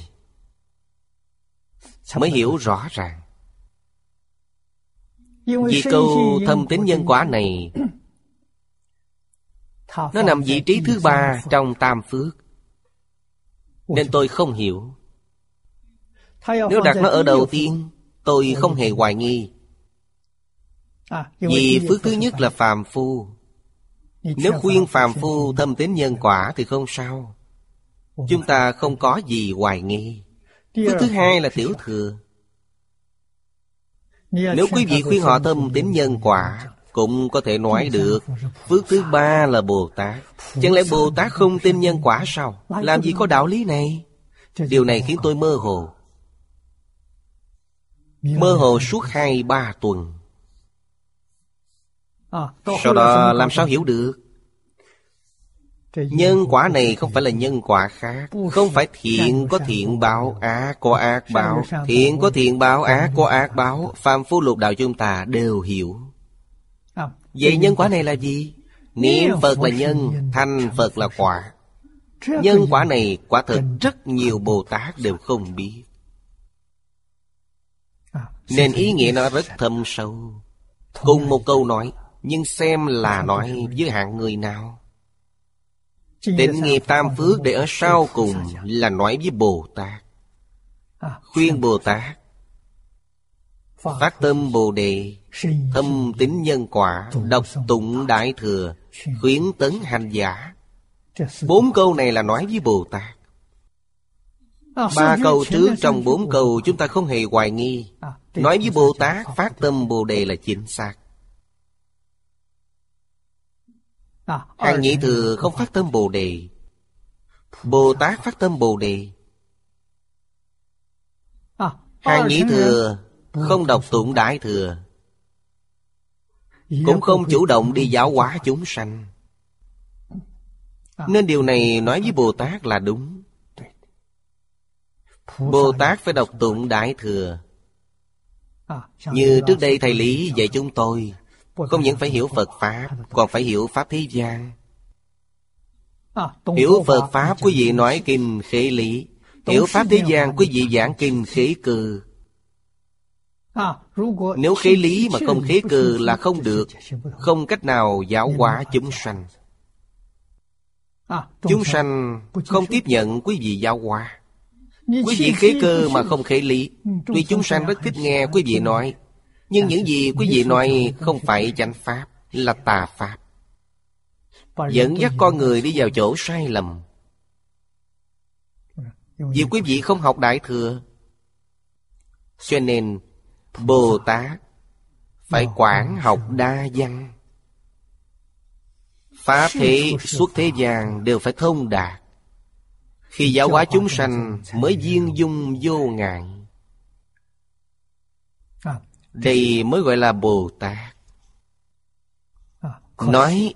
mới hiểu rõ ràng. Vì câu thâm tín nhân quả này, nó nằm vị trí thứ ba trong tam phước, nên tôi không hiểu. Nếu đặt nó ở đầu tiên, tôi không hề hoài nghi. Vì phước thứ nhất là phàm phu. Nếu khuyên phàm phu thâm tín nhân quả thì không sao, chúng ta không có gì hoài nghi. Phước thứ hai là tiểu thừa. Nếu quý vị khuyên họ thâm tín nhân quả, cũng có thể nói được. Phước thứ ba là Bồ Tát. Chẳng lẽ Bồ Tát không tin nhân quả sao? Làm gì có đạo lý này? Điều này khiến tôi mơ hồ. Mơ hồ suốt hai ba tuần. Sau đó làm sao hiểu được? Nhân quả này không phải là nhân quả khác. Không phải thiện có thiện báo, ác có ác báo. Thiện có thiện báo, ác có ác báo. Phàm phu lục đạo chúng ta đều hiểu. Vậy nhân quả này là gì? Niệm Phật là nhân, thành Phật là quả. Nhân quả này quả thật rất nhiều Bồ Tát đều không biết, nên ý nghĩa nó rất thâm sâu. Cùng một câu nói, nhưng xem là nói với hạng người nào. Tịnh nghiệp tam phước để ở sau cùng là nói với Bồ Tát. Khuyên Bồ Tát phát tâm Bồ Đề, thâm tín nhân quả, đọc tụng Đại Thừa, khuyến tấn hành giả. Bốn câu này là nói với Bồ Tát. Ba câu trước trong bốn câu chúng ta không hề hoài nghi. Nói với Bồ Tát phát tâm Bồ Đề là chính xác. Hàng Nhị Thừa không phát tâm Bồ Đề, Bồ Tát phát tâm Bồ Đề. Hàng Nhị Thừa không đọc tụng Đại Thừa, cũng không chủ động đi giáo hóa chúng sanh. Nên điều này nói với Bồ Tát là đúng. Bồ Tát phải đọc tụng Đại Thừa. Như trước đây thầy Lý dạy chúng tôi, không những phải hiểu Phật Pháp, còn phải hiểu Pháp thế gian. Hiểu Phật Pháp quý vị nói kinh khế lý, hiểu Pháp thế gian quý vị giảng kinh khế cơ. Nếu khế lý mà không khế cơ là không được, không cách nào giáo hóa chúng sanh. Chúng sanh không tiếp nhận quý vị giáo hóa. Quý vị khế cơ mà không khế lý, tuy chúng sanh rất thích nghe quý vị nói, nhưng những gì quý vị nói không phải chánh pháp, là tà pháp, dẫn dắt con người đi vào chỗ sai lầm. Vì quý vị không học Đại Thừa, cho nên Bồ Tát phải quản học đa văn. Pháp thế xuất thế gian đều phải thông đạt. Khi giáo hóa chúng sanh mới viên dung vô ngại. Đây mới gọi là Bồ Tát. Nói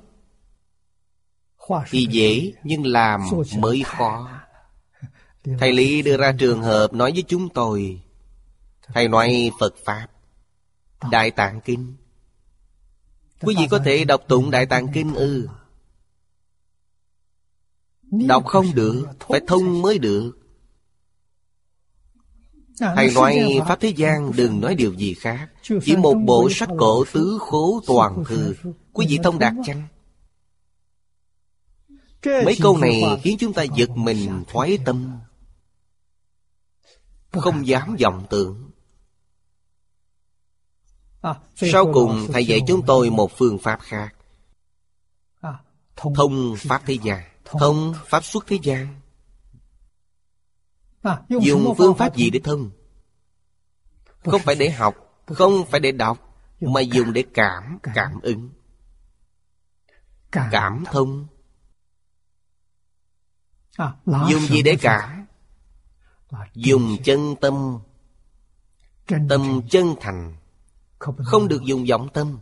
thì dễ, nhưng làm mới khó. Thầy Lý đưa ra trường hợp nói với chúng tôi. Thầy nói Phật Pháp, Đại Tạng Kinh. Quý vị có thể đọc tụng Đại Tạng Kinh ư? Đọc không được, phải thông mới được. Thầy nói Pháp thế gian đừng nói điều gì khác, chỉ một bộ sách cổ tứ khố toàn thư, quý vị thông đạt chăng? Mấy câu này khiến chúng ta giật mình thoái tâm, không dám vọng tưởng. Sau cùng thầy dạy chúng tôi một phương pháp khác. Thông Pháp thế gian, thông Pháp xuất thế gian. Dùng phương pháp gì để thông? Không phải để học, Không phải để đọc, mà dùng để cảm, cảm ứng, cảm thông. Dùng gì để cảm? Dùng chân tâm. Tâm chân thành, không được dùng vọng tâm.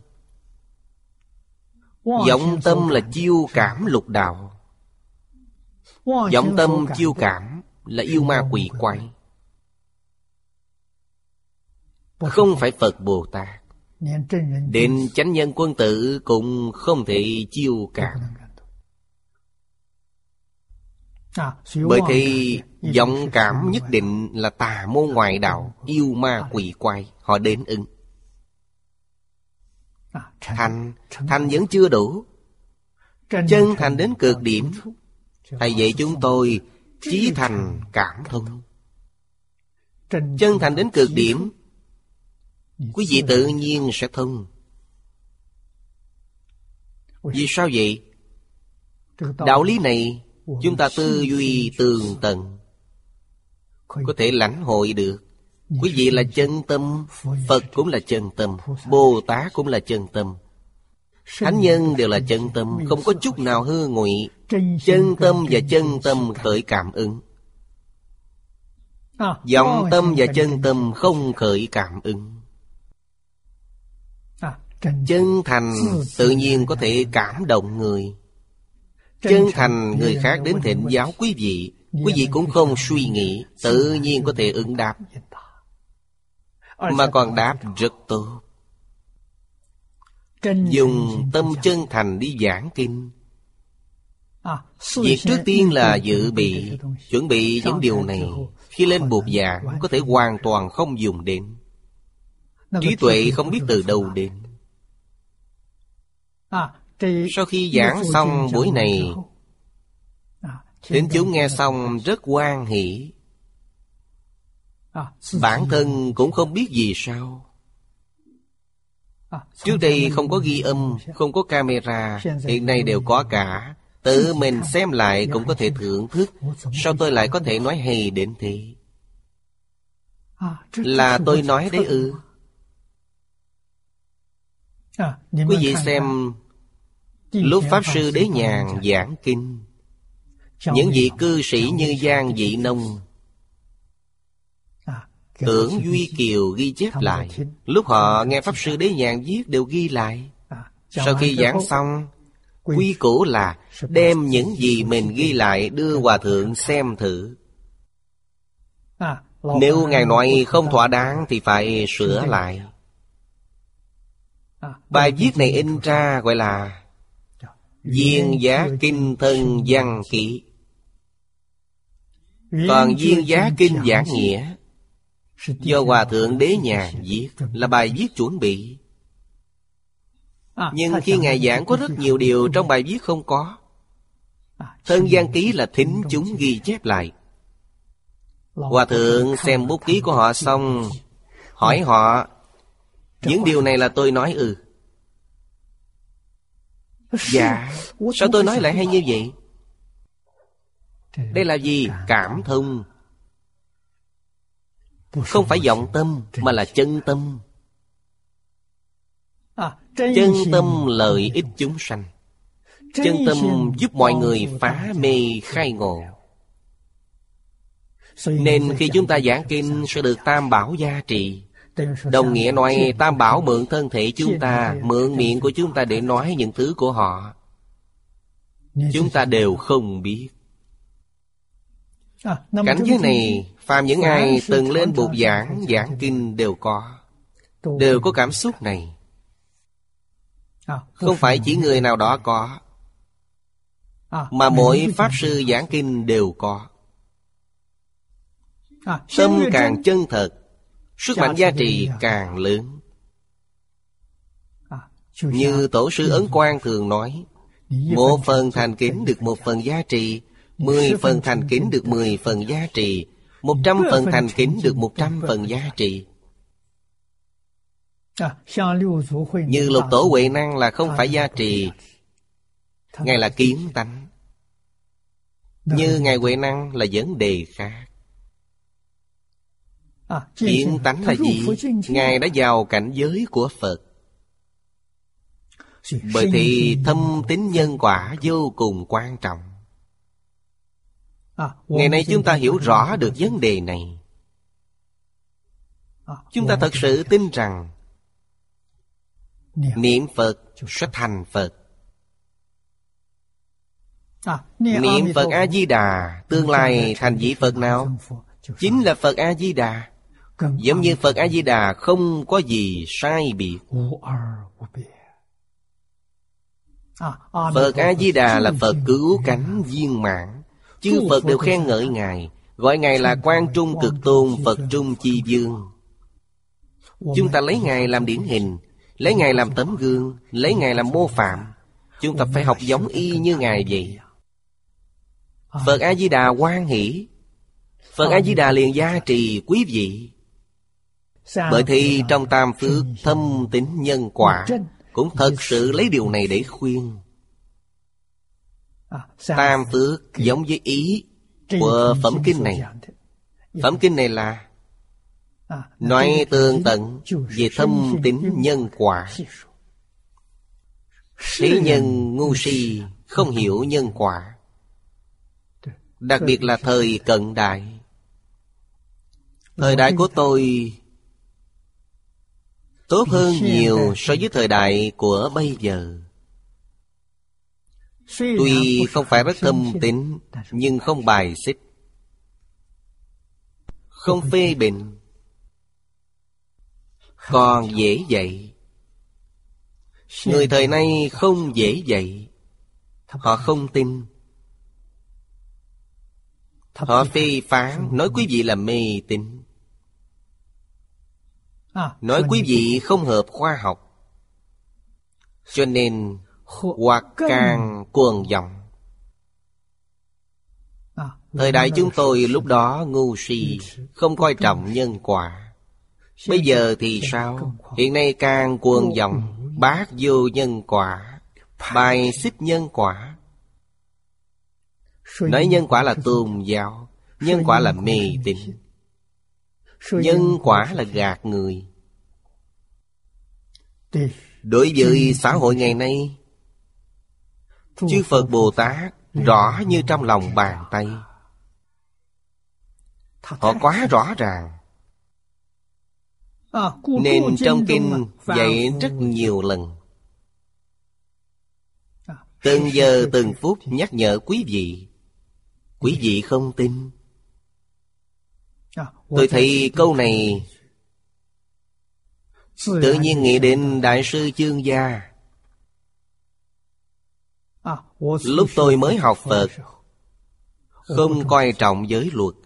Vọng tâm là chiêu cảm lục đạo. Vọng tâm chiêu cảm là yêu ma quỷ quái. Không phải Phật Bồ Tát, đến chánh nhân quân tử cũng không thể chiêu cảm. Bởi thì vọng cảm nhất định là tà môn ngoại đạo, yêu ma quỷ quái, họ đến ứng. Thành, thành vẫn chưa đủ. Chân thành đến cực điểm, thầy dạy chúng tôi chí thành cảm thông. Chân thành đến cực điểm, quý vị tự nhiên sẽ thông. Vì sao vậy? Đạo lý này chúng ta tư duy tường tận, có thể lãnh hội được. Quý vị là chân tâm, Phật cũng là chân tâm, Bồ Tát cũng là chân tâm, thánh nhân đều là chân tâm, không có chút nào hư ngụy. Chân tâm và chân tâm khởi cảm ứng, vọng tâm và chân tâm không khởi cảm ứng. Chân thành tự nhiên có thể cảm động người. Chân thành người khác đến thỉnh giáo quý vị, quý vị cũng không suy nghĩ, tự nhiên có thể ứng đáp, mà còn đáp rất tốt. Dùng tâm chân thành đi giảng kinh. Việc trước tiên là dự bị, chuẩn bị những điều này. Khi lên bục giảng có thể hoàn toàn không dùng đến. Trí tuệ không biết từ đâu đến. Sau khi giảng xong buổi này, tín chúng nghe xong rất hoan hỷ. Bản thân cũng không biết vì sao. Trước đây không có ghi âm, không có camera, hiện nay đều có cả. Tự mình xem lại cũng có thể thưởng thức. Sao tôi lại có thể nói hay đến thế? Là tôi nói đấy ư? Quý vị xem, lúc Pháp Sư Đế Nhàn giảng kinh, những vị cư sĩ như Giang Dị Nông, Tưởng Duy Kiều ghi chép lại. Lúc họ nghe Pháp Sư Đế Nhàn viết đều ghi lại. Sau khi giảng xong, quy củ là đem những gì mình ghi lại đưa Hòa Thượng xem thử. Nếu Ngài nói không thỏa đáng thì phải sửa lại. Bài viết này in ra gọi là Viên Giá Kinh Thân Văn Ký. Còn Viên Giá Kinh Giảng Nghĩa do Hòa Thượng Đế Nhàn viết, là bài viết chuẩn bị. Nhưng khi Ngài giảng có rất nhiều điều trong bài viết không có. Thân Văn Ký là thính chúng ghi chép lại. Hòa Thượng xem bút ký của họ xong, hỏi họ, những điều này là tôi nói ư? Dạ. Sao tôi nói lại hay như vậy? Đây là gì? Cảm thông. Không phải vọng tâm, mà là chân tâm. Chân tâm lợi ích chúng sanh. Chân tâm giúp mọi người phá mê khai ngộ. Nên khi chúng ta giảng kinh sẽ được Tam Bảo gia trì. Đồng nghĩa nói Tam Bảo mượn thân thể chúng ta, mượn miệng của chúng ta để nói những thứ của họ. Chúng ta đều không biết. Cảnh giới này, phàm những ai từng lên bục giảng, giảng kinh đều có. Đều có cảm xúc này. Không phải chỉ người nào đó có, mà mỗi Pháp Sư giảng kinh đều có. Tâm càng chân thật, sức mạnh gia trì càng lớn. Như Tổ sư Ấn Quang thường nói, một phần thành kính được một phần giá trị, mười phần thành kính được mười phần giá trị, một trăm phần thành kính được một trăm phần giá trị. Như Lục Tổ Huệ Năng là không phải giá trị, Ngài là kiến tánh. Như Ngài Huệ Năng là vấn đề khác. Kiến tánh là gì? Ngài đã vào cảnh giới của Phật. Bởi thì thâm tín nhân quả vô cùng quan trọng. Ngày nay chúng ta hiểu rõ được vấn đề này. Chúng ta thật sự tin rằng niệm Phật sẽ thành Phật. Niệm Phật A-di-đà tương lai thành vị Phật nào? Chính là Phật A-di-đà. Giống như Phật A-di-đà không có gì sai biệt. Phật A-di-đà là Phật cứu cánh viên mãn. Chư Phật đều khen ngợi Ngài, gọi Ngài là Quan Trung Cực Tôn, Phật Trung Chi Vương. Chúng ta lấy Ngài làm điển hình, lấy Ngài làm tấm gương, lấy Ngài làm mô phạm. Chúng ta phải học giống y như Ngài vậy. Phật A-di-đà hoan hỷ, Phật A-di-đà liền gia trì quý vị. Bởi thì trong tam phước thâm tín nhân quả cũng thật sự lấy điều này để khuyên. Tam phước giống với ý của phẩm kinh này. Phẩm kinh này là nói tường tận về thâm tín nhân quả. Thế nhân ngu si không hiểu nhân quả. Đặc biệt là thời cận đại. Thời đại của tôi tốt hơn nhiều so với thời đại của bây giờ. Tuy không phải rất thâm tín, nhưng không bài xích, không phê bình, còn dễ dạy. Người thời nay không dễ dạy. Họ không tin. Họ phê phán, nói quý vị là mê tín, nói quý vị không hợp khoa học. Cho nên hoặc càng cuồng vọng. Thời đại chúng tôi lúc đó ngu si, không coi trọng nhân quả. Bây giờ thì sao? Hiện nay càng cuồng vọng, bác vô nhân quả, bài xích nhân quả. Nói nhân quả là tôn giáo, nhân quả là mê tín, nhân quả là gạt người. Đối với xã hội ngày nay, chư Phật Bồ Tát rõ như trong lòng bàn tay. Họ quá rõ ràng. Nên trong kinh dạy rất nhiều lần, từng giờ từng phút nhắc nhở quý vị. Quý vị không tin. Tôi thấy câu này tự nhiên nghĩ đến Đại sư Chương Gia. Lúc tôi mới học Phật, không coi trọng giới luật.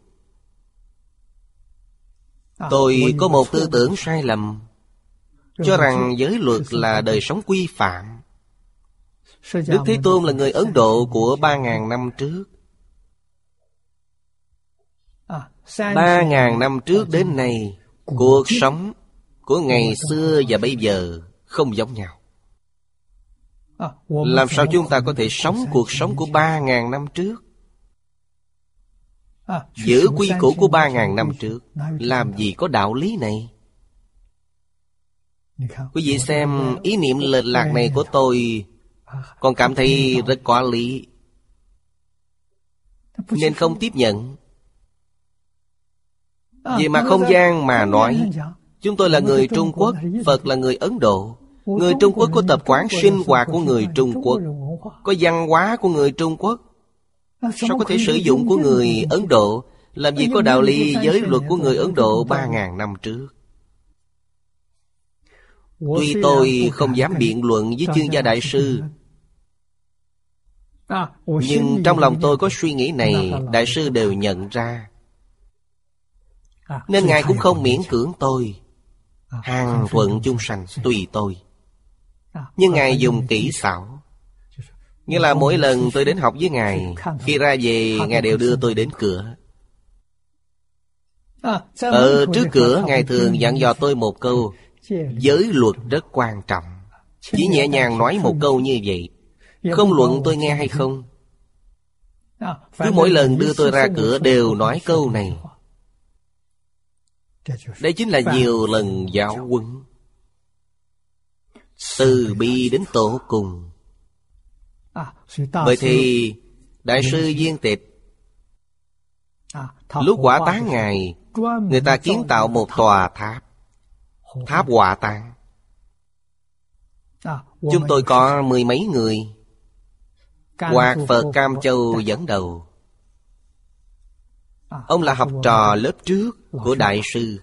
Tôi có một tư tưởng sai lầm, cho rằng giới luật là đời sống quy phạm. Đức Thế Tôn là người Ấn Độ của ba ngàn năm trước. Ba ngàn năm trước đến nay, cuộc sống của ngày xưa và bây giờ không giống nhau. Làm sao chúng ta có thể sống cuộc sống của ba ngàn năm trước? Giữ quy củ của ba ngàn năm trước, làm gì có đạo lý này? Quý vị xem ý niệm lệch lạc này của tôi, còn cảm thấy rất có lý, nên không tiếp nhận. Về mặt không gian mà nói, chúng tôi là người Trung Quốc, Phật là người Ấn Độ. Người Trung Quốc có tập quán sinh hoạt của người Trung Quốc, có văn hóa của người Trung Quốc. Sao có thể sử dụng của người Ấn Độ? Làm gì có đạo lý giới luật của người Ấn Độ ba ngàn năm trước? Tuy tôi không dám biện luận với Chương Gia Đại sư, nhưng trong lòng tôi có suy nghĩ này, Đại sư đều nhận ra. Nên Ngài cũng không miễn cưỡng tôi. Hàng thuận chung sanh tùy tôi. Nhưng Ngài dùng kỹ xảo. Như là mỗi lần tôi đến học với Ngài, khi ra về Ngài đều đưa tôi đến cửa. Ở trước cửa Ngài thường dặn dò tôi một câu: giới luật rất quan trọng. Chỉ nhẹ nhàng nói một câu như vậy, không luận tôi nghe hay không. Cứ mỗi lần đưa tôi ra cửa đều nói câu này. Đây chính là nhiều lần giáo huấn, từ bi đến tổ cùng. Bởi thì Đại sư Viên Tịch lúc quả táng Ngài, người ta kiến tạo một tòa tháp, tháp Hỏa Táng. Chúng tôi có mười mấy người, Hoạt Phật Cam Châu dẫn đầu. Ông là học trò lớp trước của Đại sư.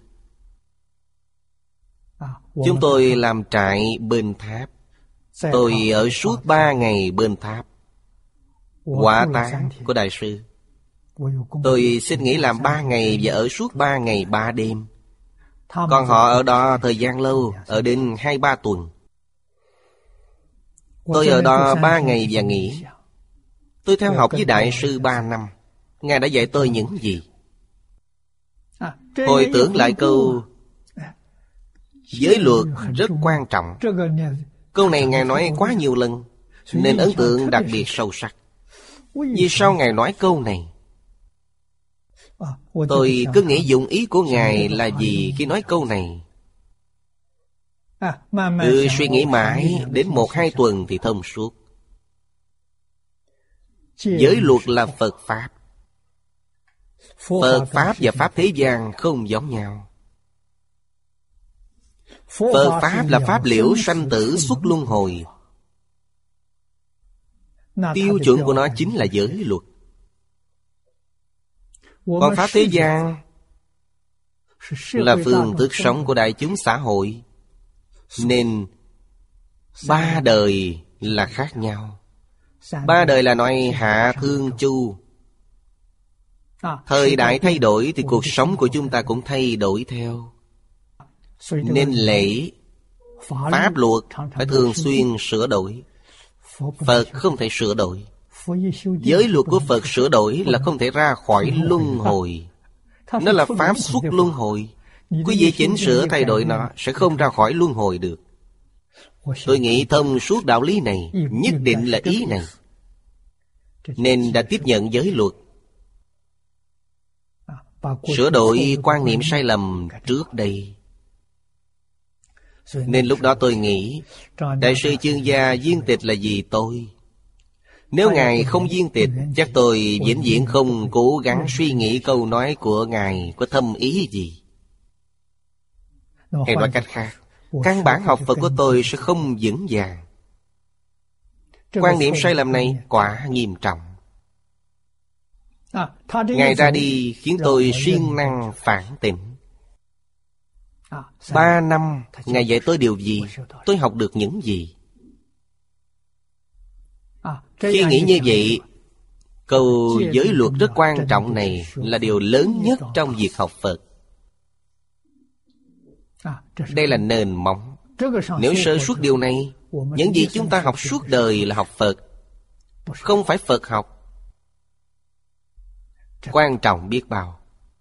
Chúng tôi làm trại bên tháp. Tôi ở suốt ba ngày bên tháp Hỏa Táng của Đại sư. Tôi xin nghỉ làm ba ngày và ở suốt ba ngày ba đêm. Còn họ ở đó thời gian lâu, ở đến hai ba tuần. Tôi ở đó ba ngày và nghỉ. Tôi theo học với Đại sư ba năm. Ngài đã dạy tôi những gì? Hồi tưởng lại câu giới luật rất quan trọng. Câu này Ngài nói quá nhiều lần, nên ấn tượng đặc biệt sâu sắc. Vì sao Ngài nói câu này? Tôi cứ nghĩ dụng ý của Ngài là gì khi nói câu này. Cứ suy nghĩ mãi, đến một hai tuần thì thông suốt. Giới luật là Phật Pháp. Phật Pháp và Pháp thế gian không giống nhau. Phật Pháp là pháp liễu sanh tử xuất luân hồi. Tiêu chuẩn của nó chính là giới luật. Còn Pháp thế gian là phương thức sống của đại chúng xã hội, nên ba đời là khác nhau. Ba đời là nói hạ thương chu. Thời đại thay đổi thì cuộc sống của chúng ta cũng thay đổi theo. Nên lễ, pháp luật phải thường xuyên sửa đổi. Phật không thể sửa đổi. Giới luật của Phật sửa đổi là không thể ra khỏi luân hồi. Nó là pháp xuất luân hồi. Quý vị chỉnh sửa thay đổi nó sẽ không ra khỏi luân hồi được. Tôi nghĩ thông suốt đạo lý này nhất định là ý này, nên đã tiếp nhận giới luật, sửa đổi quan niệm sai lầm trước đây. Nên lúc đó tôi nghĩ Đại sư Chương Gia Viên Tịch là gì tôi? Nếu Ngài không viên tịch, chắc tôi vĩnh viễn không cố gắng suy nghĩ câu nói của Ngài có thâm ý gì. Hay nói cách khác, căn bản học Phật của tôi sẽ không vững vàng. Quan niệm sai lầm này quả nghiêm trọng. Ngài ra đi khiến tôi siêng năng phản tỉnh. Ba năm Ngài dạy tôi điều gì? Tôi học được những gì? Khi nghĩ như vậy, câu giới luật rất quan trọng này là điều lớn nhất trong việc học Phật. Đây là nền móng. Nếu sơ suất điều này, những gì chúng ta học suốt đời là học Phật, không phải Phật học. Quan trọng biết bao.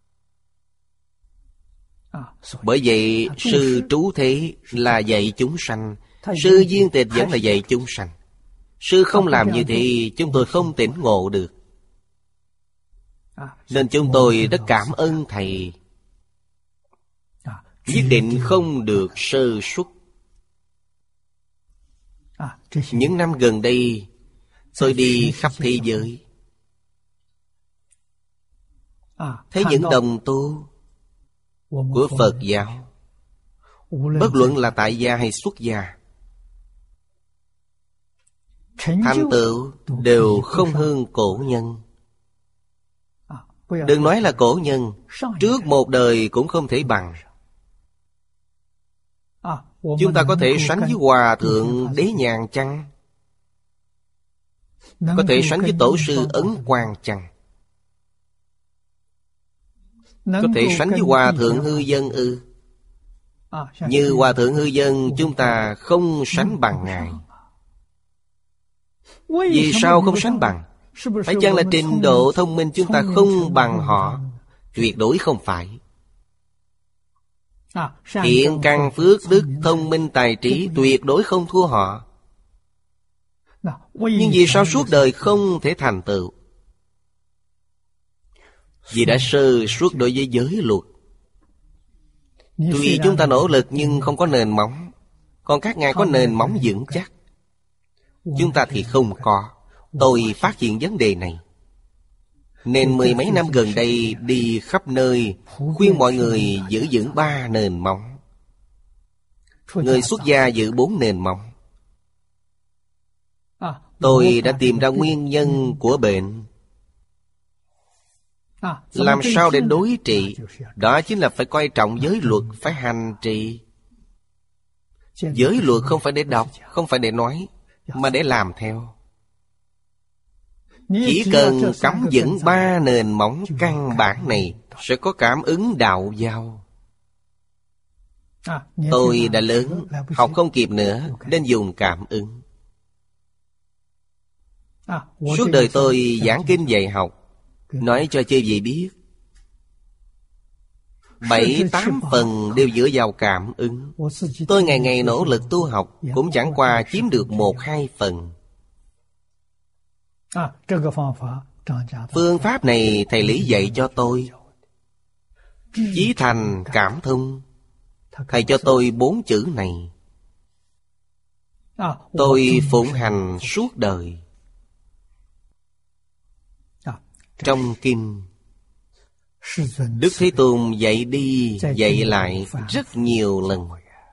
Bởi vậy sư Trú Thế là dạy chúng sanh, sư Viên Tịch vẫn là dạy chúng sanh. Sư không làm như thế chúng tôi không tỉnh ngộ được. Nên chúng tôi rất cảm ơn Thầy. Nhất định không được sơ suất. Những năm gần đây tôi đi khắp thế giới, thấy những đồng tu của Phật giáo, bất luận là tại gia hay xuất gia, thành tựu đều không hơn cổ nhân. Đừng nói là cổ nhân, trước một đời cũng không thể bằng. Chúng ta có thể sánh với Hòa Thượng Đế Nhàn chăng? Có thể sánh với Tổ sư Ấn Quang chăng? Có thể sánh với Hòa Thượng Hư Dân ư? Như Hòa Thượng Hư Dân chúng ta không sánh bằng Ngài. Vì sao không sánh bằng? Phải chăng là trình độ thông minh chúng ta không bằng họ? Tuyệt đối không phải. Thiện căn phước đức thông minh tài trí tuyệt đối không thua họ. Nhưng vì sao suốt đời không thể thành tựu? Vì đã sơ suất đối với giới luật. Tuy chúng ta nỗ lực nhưng không có nền móng. Còn các ngài có nền móng vững chắc. Chúng ta thì không có. Tôi phát hiện vấn đề này, nên mười mấy năm gần đây đi khắp nơi khuyên mọi người giữ vững ba nền móng. Người xuất gia giữ bốn nền móng. Tôi đã tìm ra nguyên nhân của bệnh. Làm sao để đối trị? Đó chính là phải coi trọng giới luật, phải hành trì. Giới luật không phải để đọc, không phải để nói, mà để làm theo. Chỉ cần cắm vững ba nền móng căn bản này, sẽ có cảm ứng đạo giao. Tôi đã lớn, học không kịp nữa, nên dùng cảm ứng. Suốt đời tôi giảng kinh dạy học, nói cho chư vị biết, Bảy tám phần đều dựa vào cảm ứng. Tôi ngày ngày nỗ lực tu học, cũng chẳng qua chiếm được một hai phần. Phương pháp này thầy Lý dạy cho tôi. Chí thành cảm thông. Thầy cho tôi bốn chữ này, tôi phụng hành suốt đời. Trong kinh, Đức Thế Tôn dạy đi dạy lại rất nhiều lần.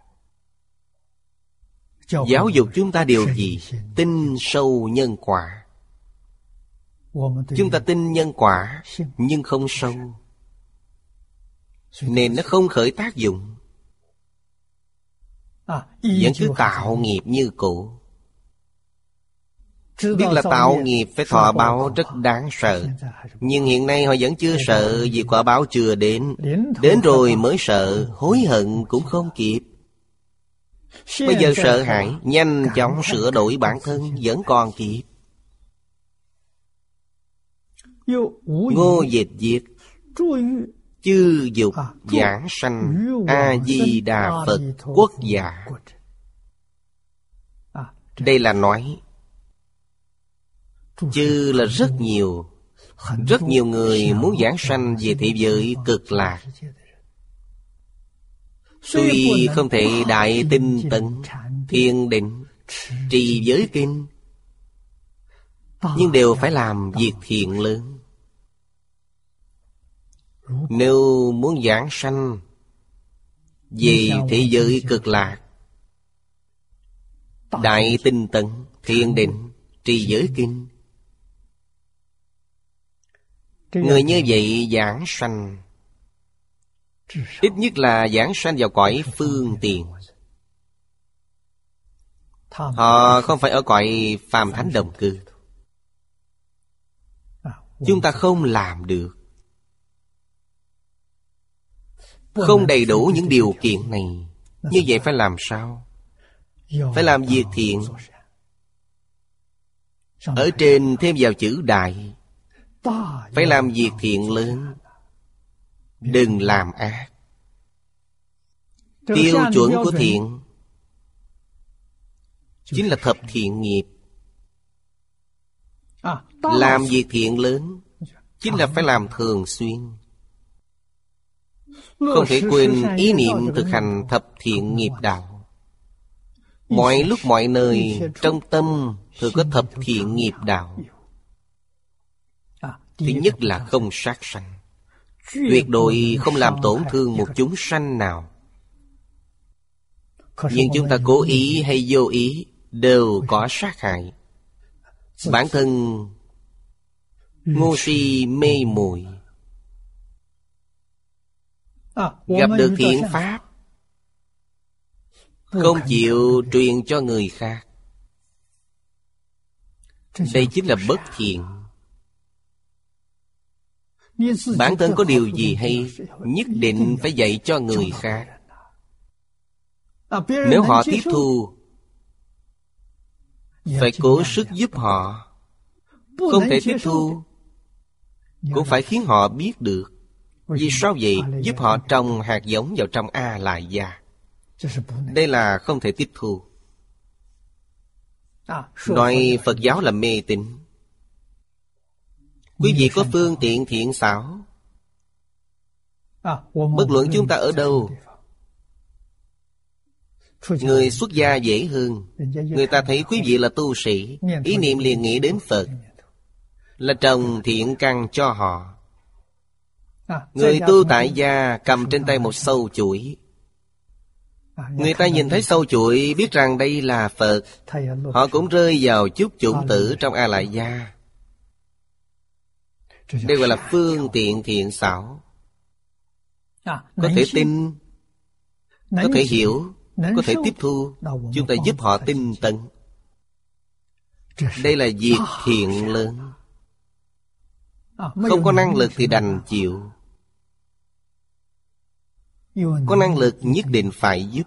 Giáo dục chúng ta điều gì? Tin sâu nhân quả. Chúng ta tin nhân quả nhưng không sâu, nên nó không khởi tác dụng, vẫn cứ tạo nghiệp như cũ. Biết là tạo nghiệp phải thọ báo rất đáng sợ, nhưng hiện nay họ vẫn chưa sợ vì quả báo chưa đến. Đến rồi mới sợ, hối hận cũng không kịp. Bây giờ sợ hãi, nhanh chóng sửa đổi bản thân vẫn còn kịp. Ngô Dịch Diệt, chư dục giảng sanh, A-di-đà Phật quốc giả. Đây là nói chư là rất nhiều. Rất nhiều người muốn giảng sanh về thế giới cực lạc. Tuy không thể đại tinh tấn, thiền định, trì giới kinh, nhưng đều phải làm việc thiện lớn. Nếu muốn giảng sanh về thế giới cực lạc, đại tinh tấn, thiền định, trì giới kinh, người như vậy giảng sanh, ít nhất là giảng sanh vào cõi phương tiện. Họ không phải ở cõi phàm thánh đồng cư. Chúng ta không làm được, không đầy đủ những điều kiện này. Như vậy phải làm sao? Phải làm việc thiện. Ở trên thêm vào chữ đại. Phải làm việc thiện lớn, đừng làm ác. Tiêu chuẩn của thiện chính là thập thiện nghiệp. Làm việc thiện lớn chính là phải làm thường xuyên. Không thể quên ý niệm thực hành thập thiện nghiệp đạo. Mọi lúc mọi nơi trong tâm thường có thập thiện nghiệp đạo. Thứ nhất là không sát sanh, tuyệt đối không làm tổn thương một chúng sanh nào. Nhưng chúng ta cố ý hay vô ý đều có sát hại. Bản thân ngu si mê muội, gặp được thiện pháp không chịu truyền cho người khác. Đây chính là bất thiện. Bản thân có điều gì hay, nhất định phải dạy cho người khác. Nếu họ tiếp thu, phải cố sức giúp họ. Không thể tiếp thu, cũng phải khiến họ biết được. Vì sao vậy? Giúp họ trồng hạt giống vào trong A Lại Gia. Đây là không thể tiếp thu. Nói Phật giáo là mê tín. Quý vị có phương tiện thiện xảo, bất luận chúng ta ở đâu, Người xuất gia dễ hơn. Người ta thấy quý vị là tu sĩ, ý niệm liền nghĩ đến Phật, là trồng thiện căn cho họ. Người tu tại gia cầm trên tay một sâu chuỗi. Người ta nhìn thấy sâu chuỗi biết rằng đây là Phật, họ cũng rơi vào chút chủng tử trong A Lại Gia. Đây gọi là phương tiện thiện xảo. Có thể tin, có thể hiểu, có thể tiếp thu. Chúng ta giúp họ tinh tấn. Đây là việc thiện lớn. Không có năng lực thì đành chịu. Có năng lực nhất định phải giúp.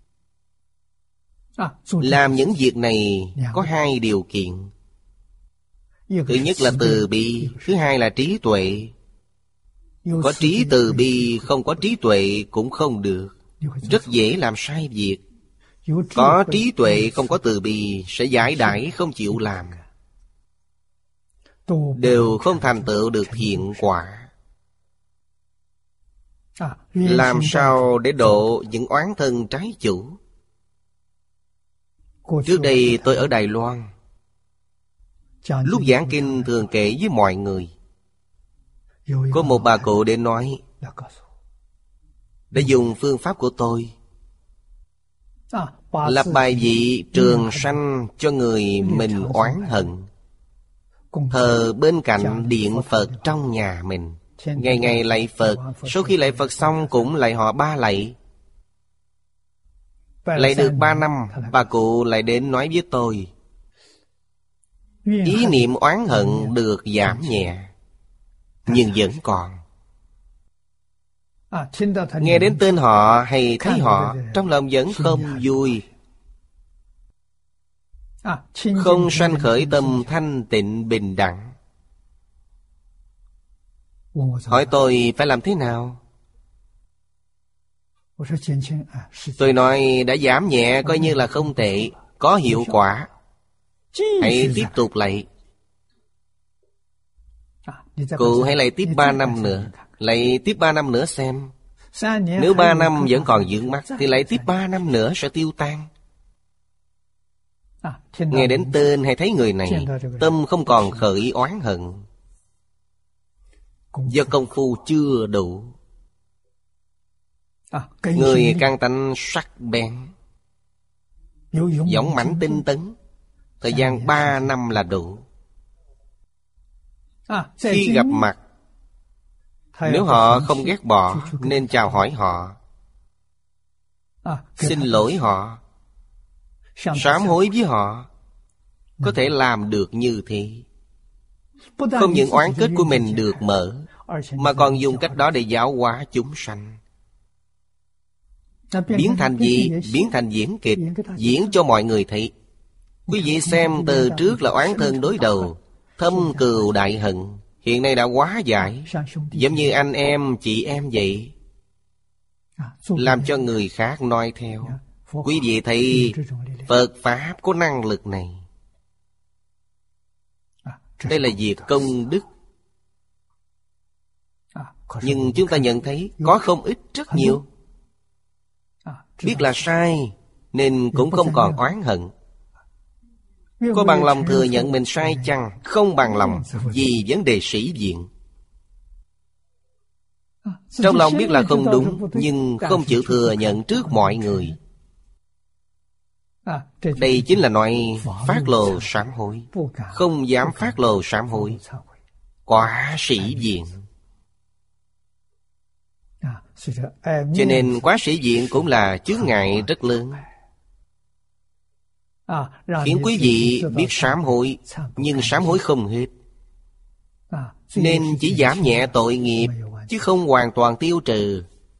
Làm những việc này có hai điều kiện. Thứ nhất là từ bi, thứ hai là trí tuệ. Có trí từ bi, không có trí tuệ cũng không được. Rất dễ làm sai việc. Có trí tuệ không có từ bi sẽ giải đãi không chịu làm, đều không thành tựu được thiện quả. Làm sao để độ những oán thân trái chủ? Trước đây tôi ở Đài Loan, lúc giảng kinh thường kể với mọi người. Có một bà cụ để nói, đã dùng phương pháp của tôi, lập bài vị trường sanh cho người mình oán hận, thờ bên cạnh điện Phật trong nhà mình, ngày ngày lạy Phật. Sau khi lạy Phật xong cũng lạy họ ba lạy. Lạy được ba năm, bà cụ lại đến nói với tôi, ý niệm oán hận được giảm nhẹ, nhưng vẫn còn. Nghe đến tên họ hay thấy họ, trong lòng vẫn không vui, không sanh khởi tâm thanh tịnh bình đẳng. Hỏi tôi phải làm thế nào? Tôi nói đã giảm nhẹ coi như là không tệ, có hiệu quả. Hãy tiếp tục lạy. Cụ hãy lạy tiếp ba năm nữa. Lạy tiếp ba năm nữa xem. Nếu ba năm vẫn còn vướng mắc thì lạy tiếp ba năm nữa sẽ tiêu tan. Nghe đến tên hay thấy người này, tâm không còn khởi oán hận, do công phu chưa đủ. Người căn tánh sắc bén, dũng mãnh tinh tấn, thời gian ba năm là đủ. Khi gặp mặt, nếu họ không ghét bỏ, nên chào hỏi họ, xin lỗi họ, sám hối với họ. Có thể làm được như thế. Không những oán kết của mình được mở, mà còn dùng cách đó để giáo hóa chúng sanh. Biến thành gì? Biến thành diễn kịch, diễn cho mọi người thấy. Quý vị xem, từ trước là oán thân đối đầu, thâm cừu đại hận, hiện nay đã hóa giải, giống như anh em chị em vậy. Làm cho người khác noi theo. Quý vị thấy Phật Pháp có năng lực này. Đây là việc công đức. Nhưng chúng ta nhận thấy có không ít, rất nhiều. Biết là sai nên cũng không còn oán hận. Có bằng lòng thừa nhận mình sai chăng? Không bằng lòng vì vấn đề sĩ diện. Trong lòng biết là không đúng, nhưng không chịu thừa nhận trước mọi người. Đây chính là nói phát lồ sám hối. Không dám phát lồ sám hối, quá sĩ diện. Cho nên quá sĩ diện cũng là chướng ngại rất lớn, khiến quý vị biết sám hối, nhưng sám hối không hết. Nên chỉ giảm nhẹ tội nghiệp, chứ không hoàn toàn tiêu trừ.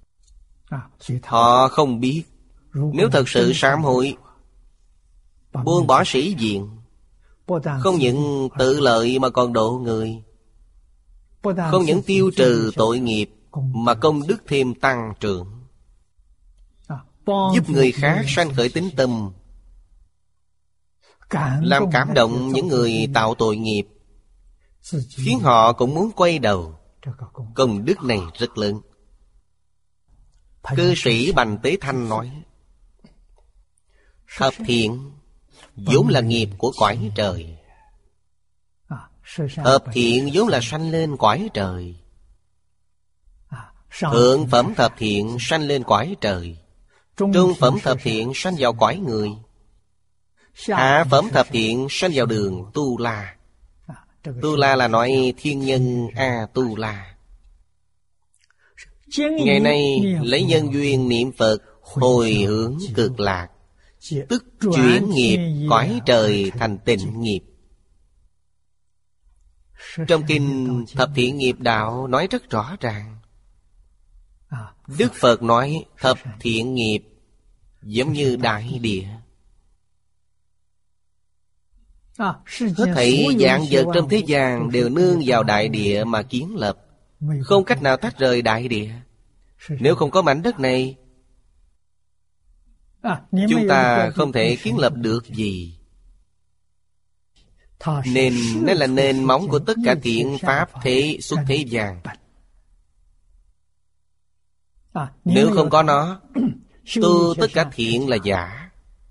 Họ không biết, nếu thật sự sám hối, buông bỏ sĩ diện, không những tự lợi mà còn độ người, không những tiêu trừ tội nghiệp, mà công đức thêm tăng trưởng, giúp người khác sanh khởi tín tâm, làm cảm động những người tạo tội nghiệp, khiến họ cũng muốn quay đầu. Công đức này rất lớn. Cư sĩ Bành Tế Thanh nói, Thập thiện vốn là nghiệp của cõi trời. Thập thiện vốn là sanh lên cõi trời. Thượng phẩm thập thiện sanh lên cõi trời. Trung phẩm thập thiện sanh vào cõi người. Hạ phẩm thập thiện sanh vào đường Tu La. Tu La là nói thiên nhân A Tu La. Ngày nay lấy nhân duyên niệm Phật hồi hướng cực lạc, tức chuyển nghiệp cõi trời thành tịnh nghiệp. Trong kinh Thập Thiện Nghiệp Đạo nói rất rõ ràng. Đức Phật nói thập thiện nghiệp giống như đại địa. Hết thảy vạn vật trong thế gian đều nương vào đại địa mà kiến lập, không cách nào tách rời đại địa. Nếu không có mảnh đất này, chúng ta không thể kiến lập được gì. Nên nó là nền móng của tất cả thiện pháp thế xuất thế gian. Nếu không có nó, tu tất cả thiện là giả,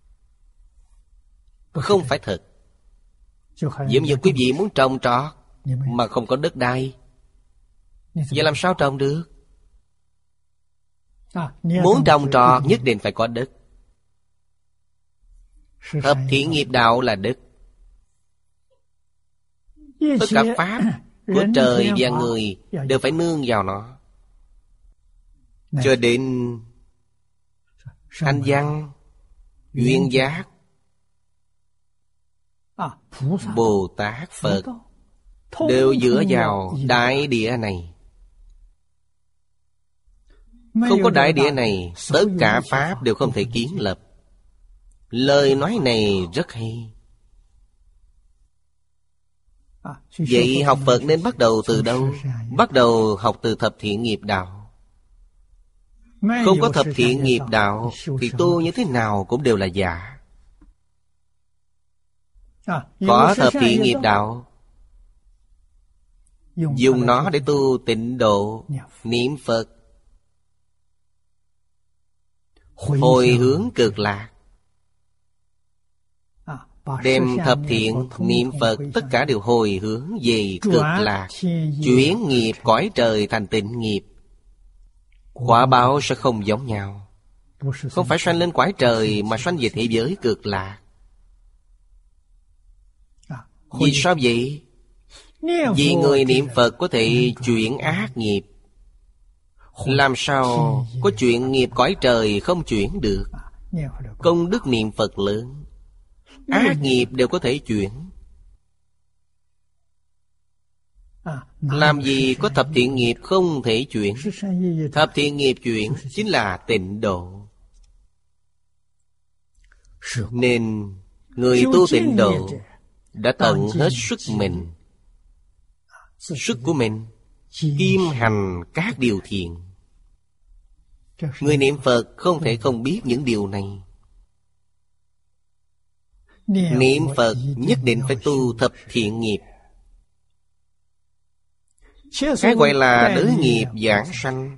không phải thật. Giống như quý vị muốn trồng trọt mà không có đất đai, vậy làm sao trồng được? Muốn trồng trọt nhất định phải có đất. Thập thiện nghiệp đạo là đất. Tất cả pháp của trời và người đều phải nương vào nó. Cho đến Thanh Văn, Duyên Giác, Bồ Tát, Phật đều dựa vào đại địa này. Không có đại địa này, tất cả pháp đều không thể kiến lập. Lời nói này rất hay. Vậy học Phật nên bắt đầu từ đâu? Bắt đầu học từ thập thiện nghiệp đạo. Không có thập thiện nghiệp đạo thì tu như thế nào cũng đều là giả. Có thập thiện nghiệp đạo, dùng nó để tu tịnh độ, niệm Phật, hồi hướng cực lạc. Đem thập thiện niệm Phật tất cả đều hồi hướng về cực lạc, chuyển nghiệp cõi trời thành tịnh nghiệp. Quả báo sẽ không giống nhau. Không phải sanh lên cõi trời mà sanh về thế giới cực lạc. Vì sao vậy? Vì người niệm Phật có thể chuyển ác nghiệp. Làm sao có chuyện nghiệp cõi trời không chuyển được? Công đức niệm Phật lớn, ác nghiệp đều có thể chuyển. Làm gì có thập thiện nghiệp không thể chuyển? Thập thiện nghiệp chuyển chính là tịnh độ. Nên người tu tịnh độ đã tận hết sức mình. Sức của mình kim hành các điều thiện. Người niệm Phật không thể không biết những điều này. Niệm Phật nhất định phải tu thập thiện nghiệp. Cái gọi là đới nghiệp giảng sanh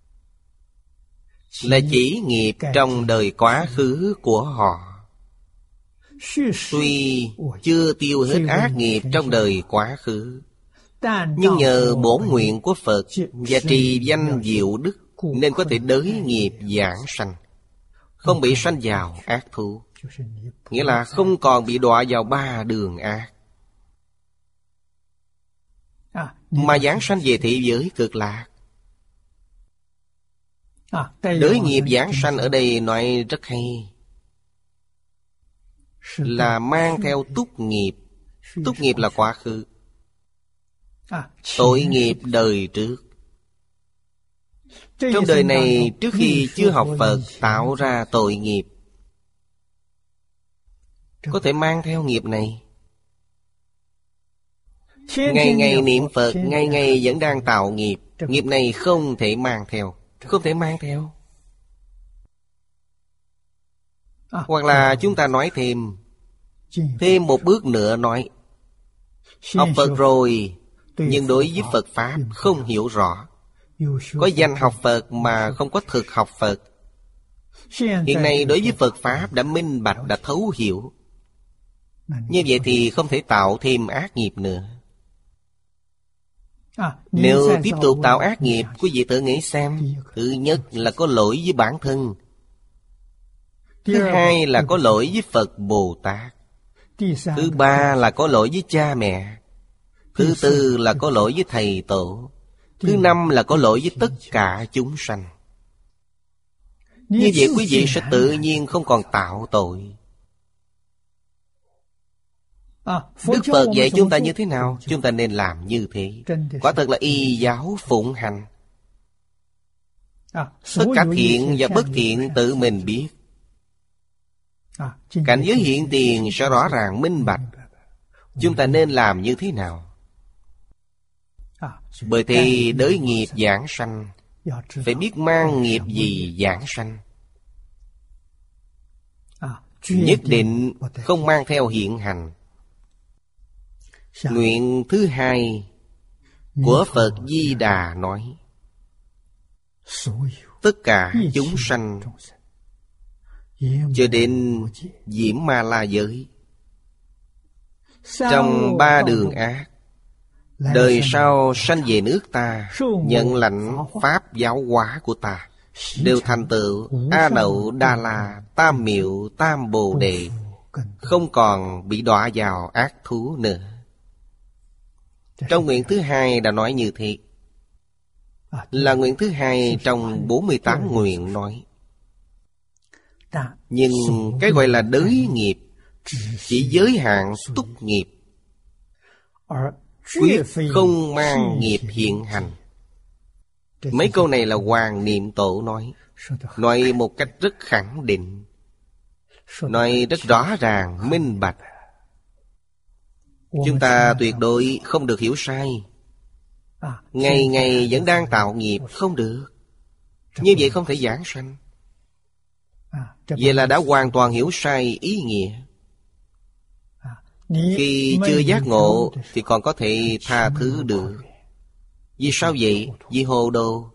là chỉ nghiệp trong đời quá khứ của họ. Tuy chưa tiêu hết ác nghiệp trong đời quá khứ, nhưng nhờ bổn nguyện của Phật và trì danh diệu đức nên có thể đới nghiệp giảng sanh, không bị sanh vào ác thú. Nghĩa là không còn bị đọa vào ba đường ác, mà giảng sanh về thị giới cực lạc. Đới nghiệp giảng sanh ở đây nói rất hay, là mang theo túc nghiệp. Túc nghiệp là quá khứ, tội nghiệp đời trước. Trong đời này trước khi chưa học Phật tạo ra tội nghiệp, có thể mang theo nghiệp này. Ngày ngày niệm Phật, ngày ngày vẫn đang tạo nghiệp. Nghiệp này không thể mang theo. Không thể mang theo. Hoặc là chúng ta nói thêm Thêm một bước nữa nói, học Phật rồi, nhưng đối với Phật Pháp không hiểu rõ. Có danh học Phật mà không có thực học Phật, Hiện nay đối với Phật Pháp đã minh bạch, đã thấu hiểu. Như vậy thì không thể tạo thêm ác nghiệp nữa. Nếu tiếp tục tạo ác nghiệp, quý vị tự nghĩ xem. Thứ nhất là có lỗi với bản thân. Thứ hai là có lỗi với Phật Bồ Tát. Thứ ba là có lỗi với cha mẹ. Thứ tư là có lỗi với thầy tổ. Thứ năm là có lỗi với tất cả chúng sanh. Như vậy quý vị sẽ tự nhiên không còn tạo tội. Đức Phật dạy chúng ta như thế nào? Chúng ta nên làm như thế. Quả thật là y giáo phụng hành. Tất cả thiện và bất thiện tự mình biết. Cảnh giới hiện tiền sẽ rõ ràng minh bạch. Chúng ta nên làm như thế nào? Bởi thì đới nghiệp giảng sanh, phải biết mang nghiệp gì giảng sanh. Nhất định không mang theo hiện hành. Nguyện thứ hai của Phật Di Đà nói: tất cả chúng sanh cho đến Diễm Ma La giới, trong ba đường ác, đời sau sanh về nước ta, nhận lãnh pháp giáo hóa của ta, đều thành tựu A Nậu Đa La Tam Miệu Tam Bồ Đề, không còn bị đọa vào ác thú nữa. Trong nguyện thứ hai đã nói như thế. Là nguyện thứ hai trong bốn mươi tám nguyện nói. Nhưng cái gọi là đới nghiệp chỉ giới hạn túc nghiệp, quyết không mang nghiệp hiện hành. Mấy câu này là Hoàng Niệm Tổ nói. Nói một cách rất khẳng định, nói rất rõ ràng, minh bạch. Chúng ta tuyệt đối không được hiểu sai. Ngày ngày vẫn đang tạo nghiệp, không được. Như vậy không thể giảng sanh. Vậy là đã hoàn toàn hiểu sai ý nghĩa. Khi chưa giác ngộ thì còn có thể tha thứ được. Vì sao vậy? Vì hồ đồ,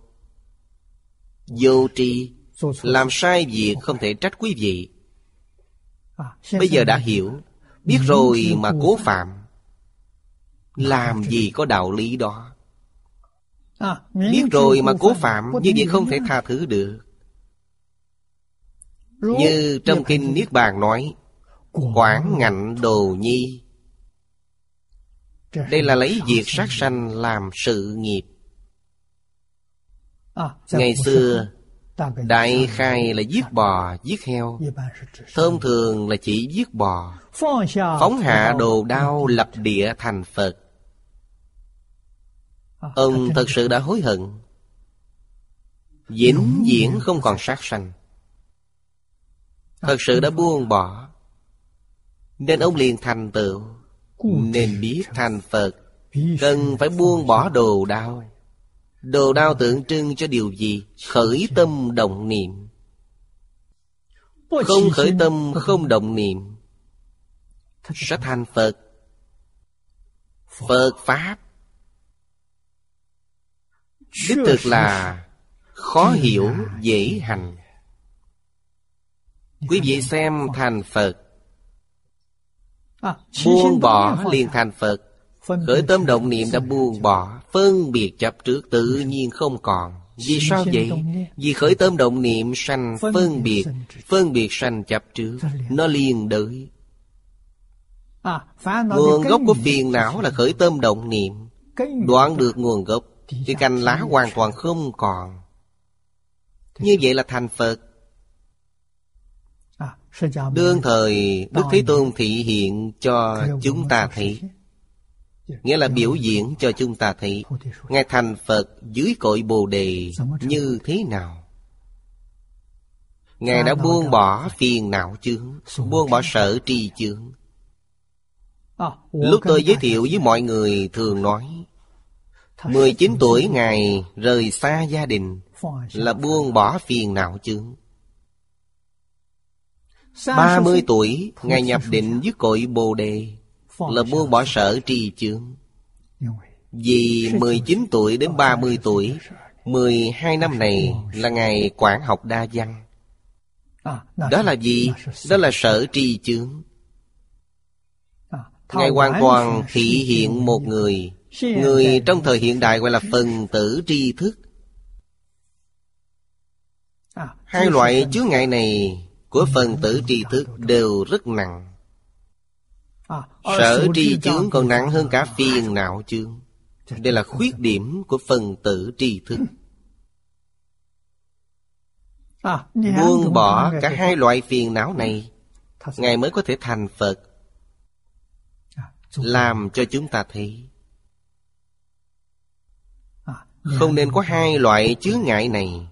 vô tri, làm sai việc không thể trách quý vị. Bây giờ đã hiểu, biết rồi mà cố phạm, làm gì có đạo lý đó. Biết rồi mà cố phạm, như vậy không thể tha thứ được. Như trong kinh Niết Bàn nói, quảng ngạnh đồ nhi. Đây là lấy việc sát sanh làm sự nghiệp. Ngày xưa đại khai là giết bò, giết heo. Thông thường là chỉ giết bò. Phóng hạ đồ đao, lập địa thành Phật. Ông thật sự đã hối hận, vĩnh viễn không còn sát sanh. Thật sự đã buông bỏ, nên ông liền thành tựu. Nên biết thành Phật cần phải buông bỏ đồ đao. Đồ đao tượng trưng cho điều gì? Khởi tâm động niệm. Không khởi tâm, không động niệm, sẽ thành Phật. Phật Pháp đích thực là khó hiểu, dễ hành. Quý vị xem thành Phật, buông bỏ liền thành Phật. Khởi tâm động niệm đã buông bỏ, phân biệt chấp trước tự nhiên không còn. Vì sao vậy? Vì khởi tâm động niệm sanh phân biệt, phân biệt sanh chấp trước, nó liền đới. Nguồn gốc của phiền não là khởi tâm động niệm. Đoạn được nguồn gốc thì cành lá hoàn toàn không còn. Như vậy là thành Phật. Đương thời Đức Thế Tôn thị hiện cho chúng ta thấy, nghĩa là biểu diễn cho chúng ta thấy Ngài thành Phật dưới cội Bồ Đề như thế nào. Ngài đã buông bỏ phiền não chướng, buông bỏ sở tri chướng. Lúc tôi giới thiệu với mọi người thường nói, mười chín tuổi Ngài rời xa gia đình là buông bỏ phiền não chướng. Ba mươi tuổi Ngài nhập định dưới cội Bồ Đề là buông bỏ sở tri chướng. Vì mười chín tuổi đến ba mươi tuổi, mười hai năm này là Ngài quảng học đa văn. Đó là gì? Đó là sở tri chướng. Ngài hoàn toàn thị hiện một người. Người trong thời hiện đại gọi là phần tử tri thức. Hai loại chướng ngại này của phần tử tri thức đều rất nặng. Sở tri chướng còn nặng hơn cả phiền não chướng. Đây là khuyết điểm của phần tử tri thức. Buông bỏ cả hai loại phiền não này, Ngài mới có thể thành Phật. Làm cho chúng ta thấy không nên có hai loại chướng ngại này.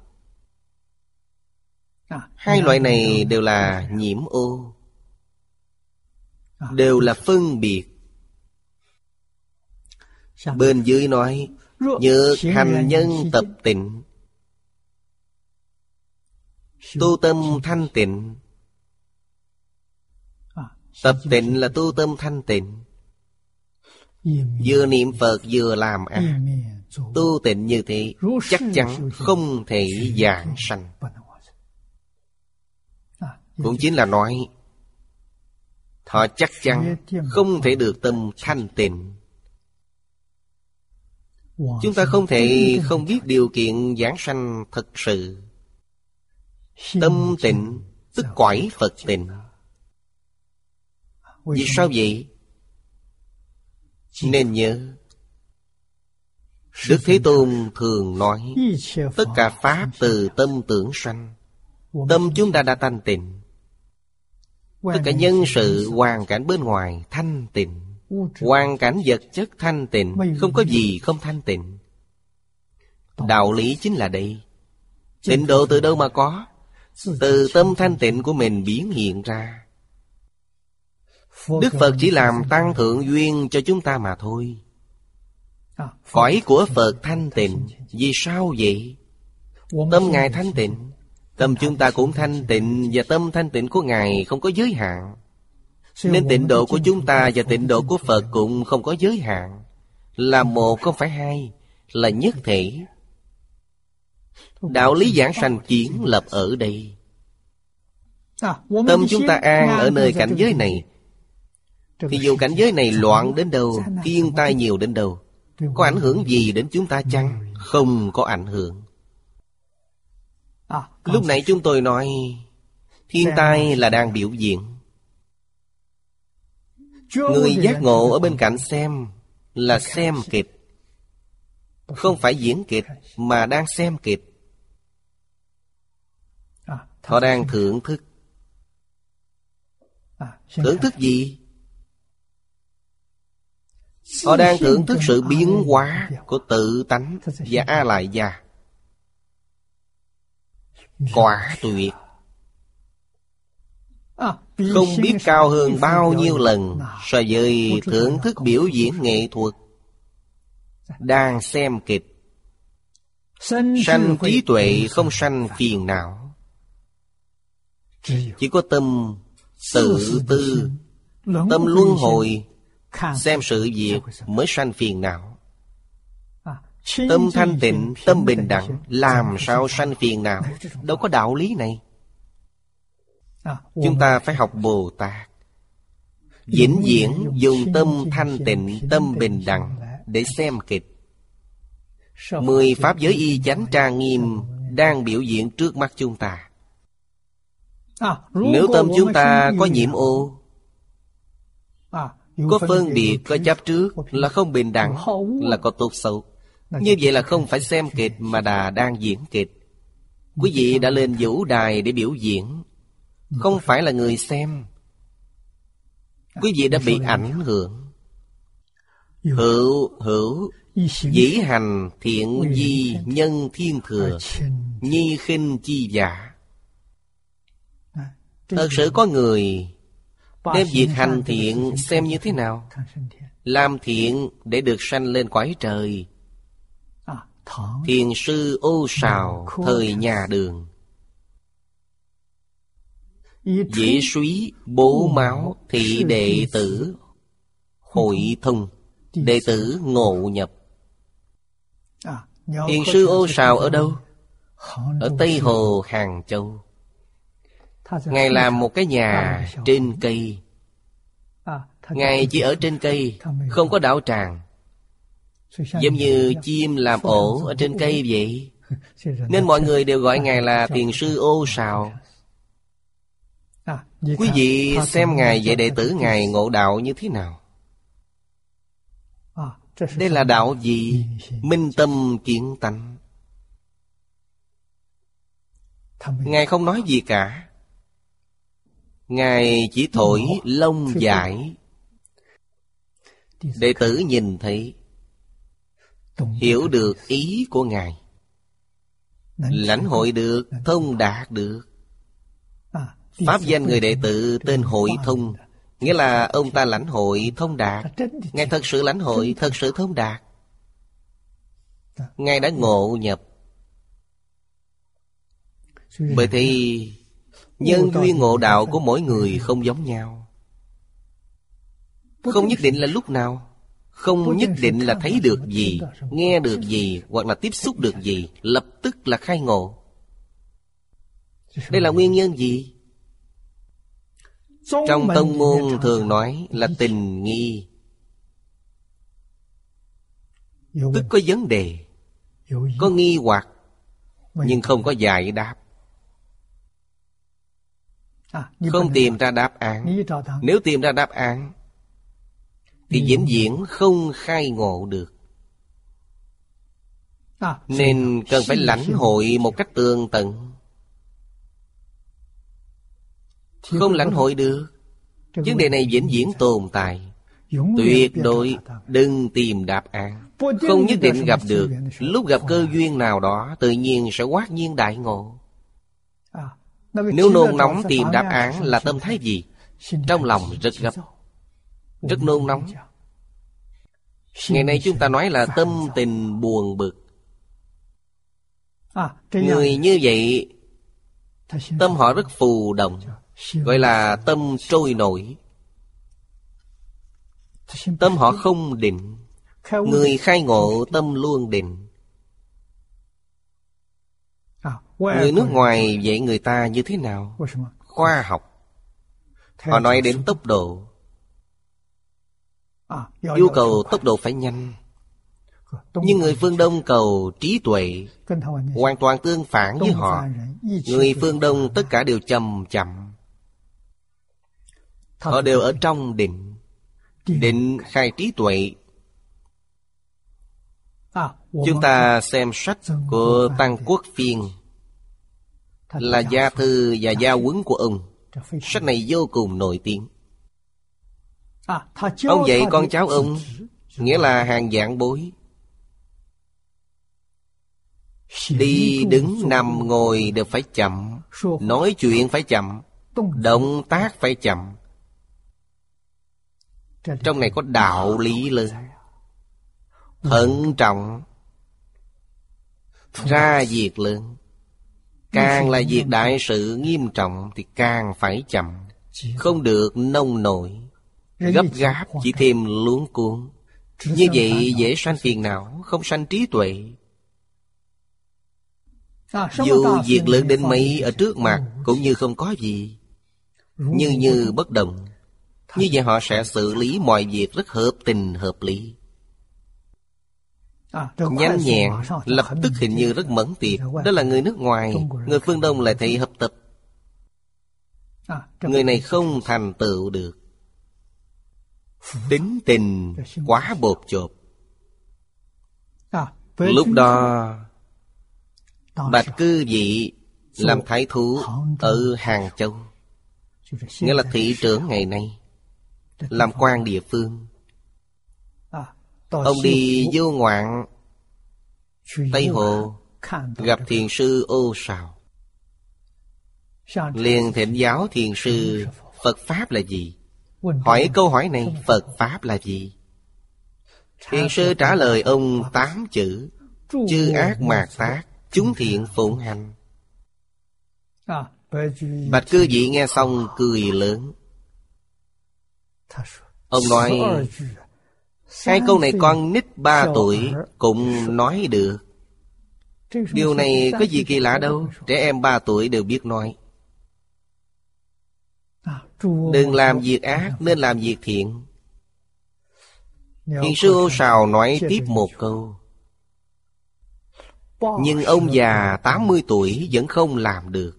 Hai loại này đều là nhiễm ô, đều là phân biệt. Bên dưới nói nhược hành nhân tập tịnh, tu tâm thanh tịnh. Tập tịnh là tu tâm thanh tịnh. Vừa niệm Phật vừa làm ác, tu tịnh như thế chắc chắn không thể giảng sanh. Cũng chính là nói họ chắc chắn không thể được tâm thanh tịnh. Chúng ta không thể không biết điều kiện giảng sanh thật sự. Tâm tịnh tức cõi Phật tịnh. Vì sao vậy? Nên nhớ, Đức Thế Tôn thường nói tất cả pháp từ tâm tưởng sanh. Tâm chúng ta đã thanh tịnh. Tất cả nhân sự hoàn cảnh bên ngoài thanh tịnh. Hoàn cảnh vật chất thanh tịnh. Không có gì không thanh tịnh. Đạo lý chính là đây. Tịnh độ từ đâu mà có? Từ tâm thanh tịnh của mình biến hiện ra. Đức Phật chỉ làm tăng thượng duyên cho chúng ta mà thôi. Cõi của Phật thanh tịnh. Vì sao vậy? Tâm Ngài thanh tịnh, tâm chúng ta cũng thanh tịnh. Và tâm thanh tịnh của Ngài không có giới hạn. Nên tịnh độ của chúng ta và tịnh độ của Phật cũng không có giới hạn. Là một không phải hai, là nhất thể. Đạo lý giảng sanh kiến lập ở đây. Tâm chúng ta an ở nơi cảnh giới này, thì dù cảnh giới này loạn đến đâu, thiên tai nhiều đến đâu, có ảnh hưởng gì đến chúng ta chăng? Không có ảnh hưởng. Lúc nãy chúng tôi nói thiên tai là đang biểu diễn. Người giác ngộ ở bên cạnh xem là xem kịch. Không phải diễn kịch, mà đang xem kịch. Họ đang thưởng thức. Thưởng thức gì? Họ đang thưởng thức sự biến hóa của tự tánh và A Lại Gia. Quả tuyệt. Không biết cao hơn bao nhiêu lần so với thưởng thức biểu diễn nghệ thuật. Đang xem kịch. Sanh trí tuệ không sanh phiền não. Chỉ có tâm tự tư, tâm luân hồi, xem sự việc mới sanh phiền não. Tâm thanh tịnh, tâm bình đẳng, làm sao sanh phiền não? Đâu có đạo lý này. Chúng ta phải học Bồ Tát, vĩnh viễn dùng tâm thanh tịnh, tâm bình đẳng để xem kịch. Mười pháp giới y chánh trang nghiêm đang biểu diễn trước mắt chúng ta. Nếu tâm chúng ta có nhiễm ô, có phân biệt, có chấp trước, là không bình đẳng, là có tốt xấu. Như vậy là không phải xem kịch mà là đang diễn kịch. Quý vị đã lên vũ đài để biểu diễn, không phải là người xem. Quý vị đã bị ảnh hưởng. Hữu hữu dĩ hành thiện di nhân thiên thừa, nhi khinh chi giả. Thật sự có người đem việc hành thiện xem như thế nào? Làm thiện để được sanh lên cõi trời. Thiền sư Ô Sào thời nhà Đường, dĩ súy bố máu thị đệ tử hội thông, đệ tử ngộ nhập. Thiền sư Ô Sào ở đâu? Ở Tây Hồ, Hàng Châu. Ngài làm một cái nhà trên cây. Ngài chỉ ở trên cây, không có đạo tràng. Giống như chim làm ổ ở trên cây vậy. Nên mọi người đều gọi Ngài là Thiền sư Ô Sào. Quý vị xem Ngài dạy đệ tử Ngài ngộ đạo như thế nào? Đây là đạo gì? Minh tâm kiến tánh. Ngài không nói gì cả. Ngài chỉ thổi lông giải. Đệ tử nhìn thấy, hiểu được ý của Ngài, lãnh hội được, thông đạt được. Pháp danh người đệ tử tên Hội Thông, nghĩa là ông ta lãnh hội thông đạt. Ngài thật sự lãnh hội, thật sự thông đạt. Ngài đã ngộ nhập. Bởi thì nhân duyên ngộ đạo của mỗi người không giống nhau. Không nhất định là lúc nào, không nhất định là thấy được gì, nghe được gì, hoặc là tiếp xúc được gì, lập tức là khai ngộ. Đây là nguyên nhân gì? Trong tông môn thường nói là tình nghi, tức có vấn đề, có nghi hoặc, nhưng không có giải đáp. Không tìm ra đáp án. Nếu tìm ra đáp án thì vĩnh viễn không khai ngộ được. Nên cần phải lãnh hội một cách tường tận. Không lãnh hội được, vấn đề này vĩnh viễn tồn tại. Tuyệt đối đừng tìm đáp án. Không nhất định gặp được. Lúc gặp cơ duyên nào đó, tự nhiên sẽ hoát nhiên đại ngộ. Nếu nôn nóng tìm đáp án là tâm thái gì? Trong lòng rất gấp, rất nôn nóng. Ngày nay chúng ta nói là tâm tình buồn bực. Người như vậy, tâm họ rất phù động, gọi là tâm trôi nổi. Tâm họ không định. Người khai ngộ tâm luôn định. Người nước ngoài dạy người ta như thế nào? Khoa học. Họ nói đến tốc độ, yêu cầu tốc độ phải nhanh. Nhưng người phương Đông cầu trí tuệ, hoàn toàn tương phản với họ. Người phương Đông tất cả đều chậm chậm. Họ đều ở trong định. Định khai trí tuệ. Chúng ta xem sách của Tăng Quốc Phiên, là gia thư và gia huấn của ông. Sách này vô cùng nổi tiếng. Ông dạy con cháu ông, nghĩa là hàng vạn bối. Đi đứng nằm ngồi đều phải chậm, nói chuyện phải chậm, động tác phải chậm. Trong này có đạo lý lớn. Thận trọng, ra việc lớn. Càng là việc đại sự nghiêm trọng thì càng phải chậm. Không được nông nổi, gấp gáp chỉ thêm luống cuống. Như vậy dễ sanh phiền não, không sanh trí tuệ. Dù việc lớn đến mấy ở trước mặt cũng như không có gì, như như bất động. Như vậy họ sẽ xử lý mọi việc rất hợp tình hợp lý, nhanh nhẹn, lập tức hình như rất mẫn tiệp. Đó là người nước ngoài. Người phương Đông lại thấy hợp tập. Người này không thành tựu được. Tính tình quá bột chộp. Lúc đó Bạch Cư Dị làm thái thú ở Hàng Châu, nghĩa là thị trưởng ngày nay, làm quan địa phương. Ông đi du ngoạn Tây Hồ, gặp thiền sư Ô Sào, liền thỉnh giáo thiền sư Phật Pháp là gì. Hỏi câu hỏi này, Phật Pháp là gì? Thiền sư trả lời ông tám chữ: chư ác mạt tác, chúng thiện phụng hành. Bạch Cư Dị nghe xong cười lớn. Ông nói, hai câu này con nít ba tuổi cũng nói được. Điều này có gì kỳ lạ đâu, trẻ em ba tuổi đều biết nói. Đừng làm việc ác, nên làm việc thiện. Thiền sư Ô Sào nói tiếp một câu: nhưng ông già tám mươi tuổi vẫn không làm được.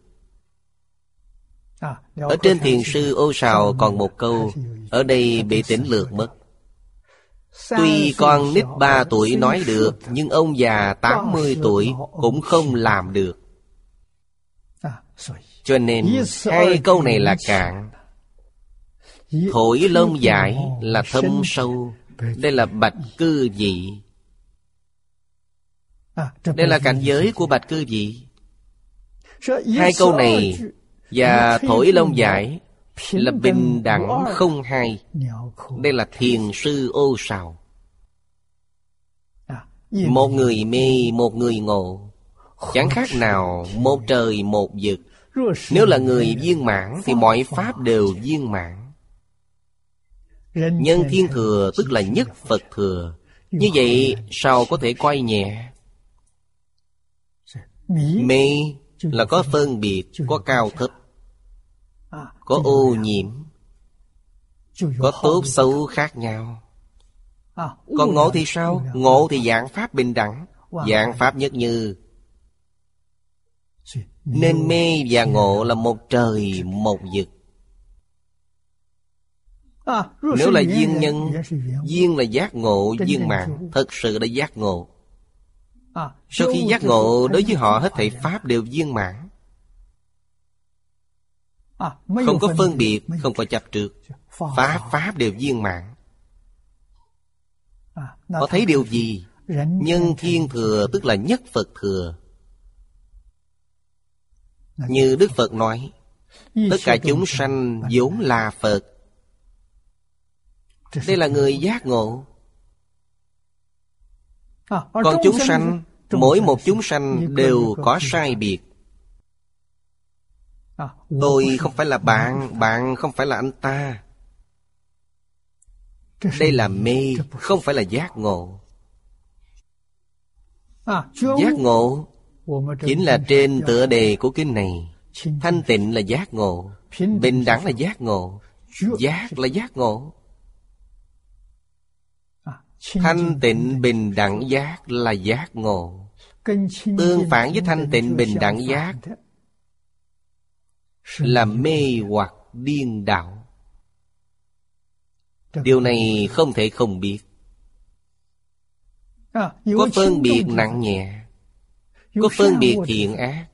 Ở trên Thiền sư Ô Sào còn một câu, ở đây bị tỉnh lược mất. Tuy con nít ba tuổi nói được, nhưng ông già tám mươi tuổi cũng không làm được. Cho nên hai câu này là cạn. Thổi lông giải là thâm sâu. Đây là bạch cư vị. Đây là cảnh giới của bạch cư vị. Hai câu này và thổi lông giải là bình đẳng không hai. Đây là Thiền sư Ô Sào. Một người mê, một người ngộ, chẳng khác nào một trời một vực. Nếu là người viên mãn thì mọi pháp đều viên mãn. Nhân thiên thừa tức là nhất Phật thừa. Như vậy sao có thể coi nhẹ? Mê là có phân biệt, có cao thấp, có ô nhiễm, có tốt xấu khác nhau. Còn ngộ thì sao? Ngộ thì dạng pháp bình đẳng, dạng pháp nhất như. Nên mê và ngộ là một trời một vực. Nếu là viên nhân, viên là giác ngộ viên mãn, thật sự đã giác ngộ. Sau khi giác ngộ, đối với họ hết thảy pháp đều viên mãn, không có phân biệt, không có chấp trước. Pháp pháp đều viên mãn. Họ thấy điều gì? Nhân thiên thừa tức là nhất Phật thừa. Như Đức Phật nói, tất cả chúng sanh vốn là Phật. Đây là người giác ngộ. Còn chúng sanh, mỗi một chúng sanh đều có sai biệt. Tôi không phải là bạn, bạn không phải là anh ta. Đây là mê, không phải là giác ngộ. Giác ngộ chính là trên tựa đề của kinh này. Thanh tịnh là giác ngộ, bình đẳng là giác ngộ, giác là giác ngộ. Thanh tịnh bình đẳng giác là giác ngộ. Tương phản với thanh tịnh bình đẳng giác là mê hoặc điên đảo. Điều này không thể không biết. Có phân biệt nặng nhẹ, có phân biệt thiện ác,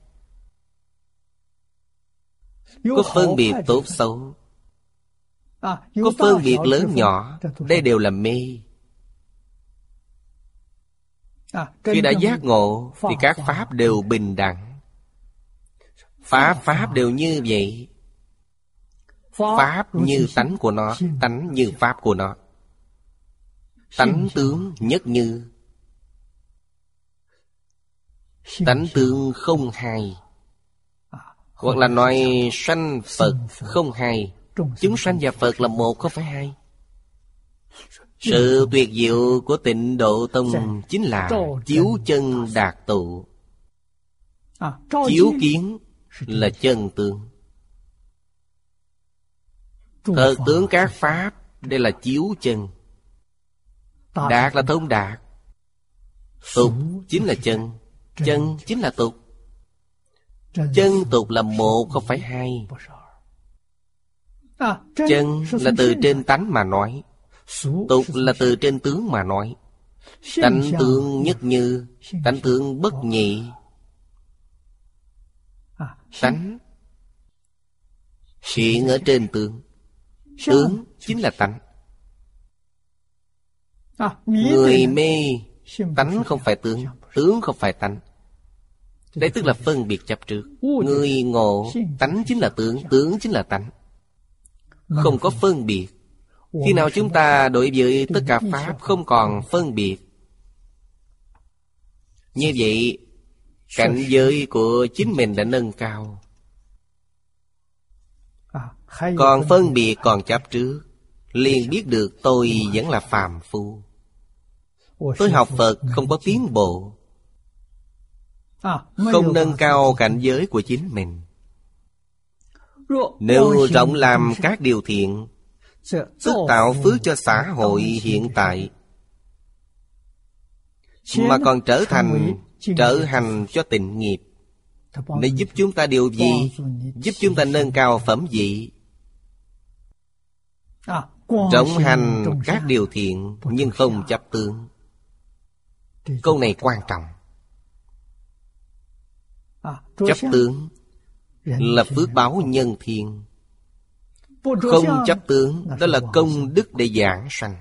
có phân biệt tốt xấu, có phân biệt lớn nhỏ. Đây đều là mê. Khi đã giác ngộ thì các pháp đều bình đẳng. Pháp pháp đều như vậy. Pháp như tánh của nó, tánh như pháp của nó. Tánh tướng nhất như, tánh tướng không hai. Hoặc là nói sanh Phật không hai. Chúng sanh và Phật là một, không phải hai. Sự tuyệt diệu của Tịnh Độ Tông chính là chiếu chân đạt tụ. Chiếu kiến là chân tướng. Thật tướng các pháp, đây là chiếu chân. Đạt là thông đạt. Tục chính là chân. Chân chính là tục. Chân tục là một, không phải hai. Chân là từ trên tánh mà nói, tục là từ trên tướng mà nói. Tánh tướng nhất như, tánh tướng bất nhị. Tánh hiện ở trên tướng. Tướng chính là tánh. Người mê tánh không phải tướng, tướng không phải tánh. Đây tức là phân biệt chấp trước. Người ngộ tánh chính là tướng, tướng chính là tánh. Không có phân biệt. Khi nào chúng ta đối với tất cả pháp không còn phân biệt, như vậy cảnh giới của chính mình đã nâng cao. Còn phân biệt, còn chấp trước, liền biết được tôi vẫn là phàm phu. Tôi học Phật không có tiến bộ, không nâng cao cảnh giới của chính mình. Nếu rộng làm các điều thiện, tức tạo phước cho xã hội hiện tại, mà còn trở thành trở hành cho tịnh nghiệp. Để giúp chúng ta điều gì? Giúp chúng ta nâng cao phẩm vị, rộng hành các điều thiện, nhưng không chấp tướng. Câu này quan trọng. Chấp tướng là phước báo nhân thiên. Không chấp tướng, đó là công đức để giảng sanh.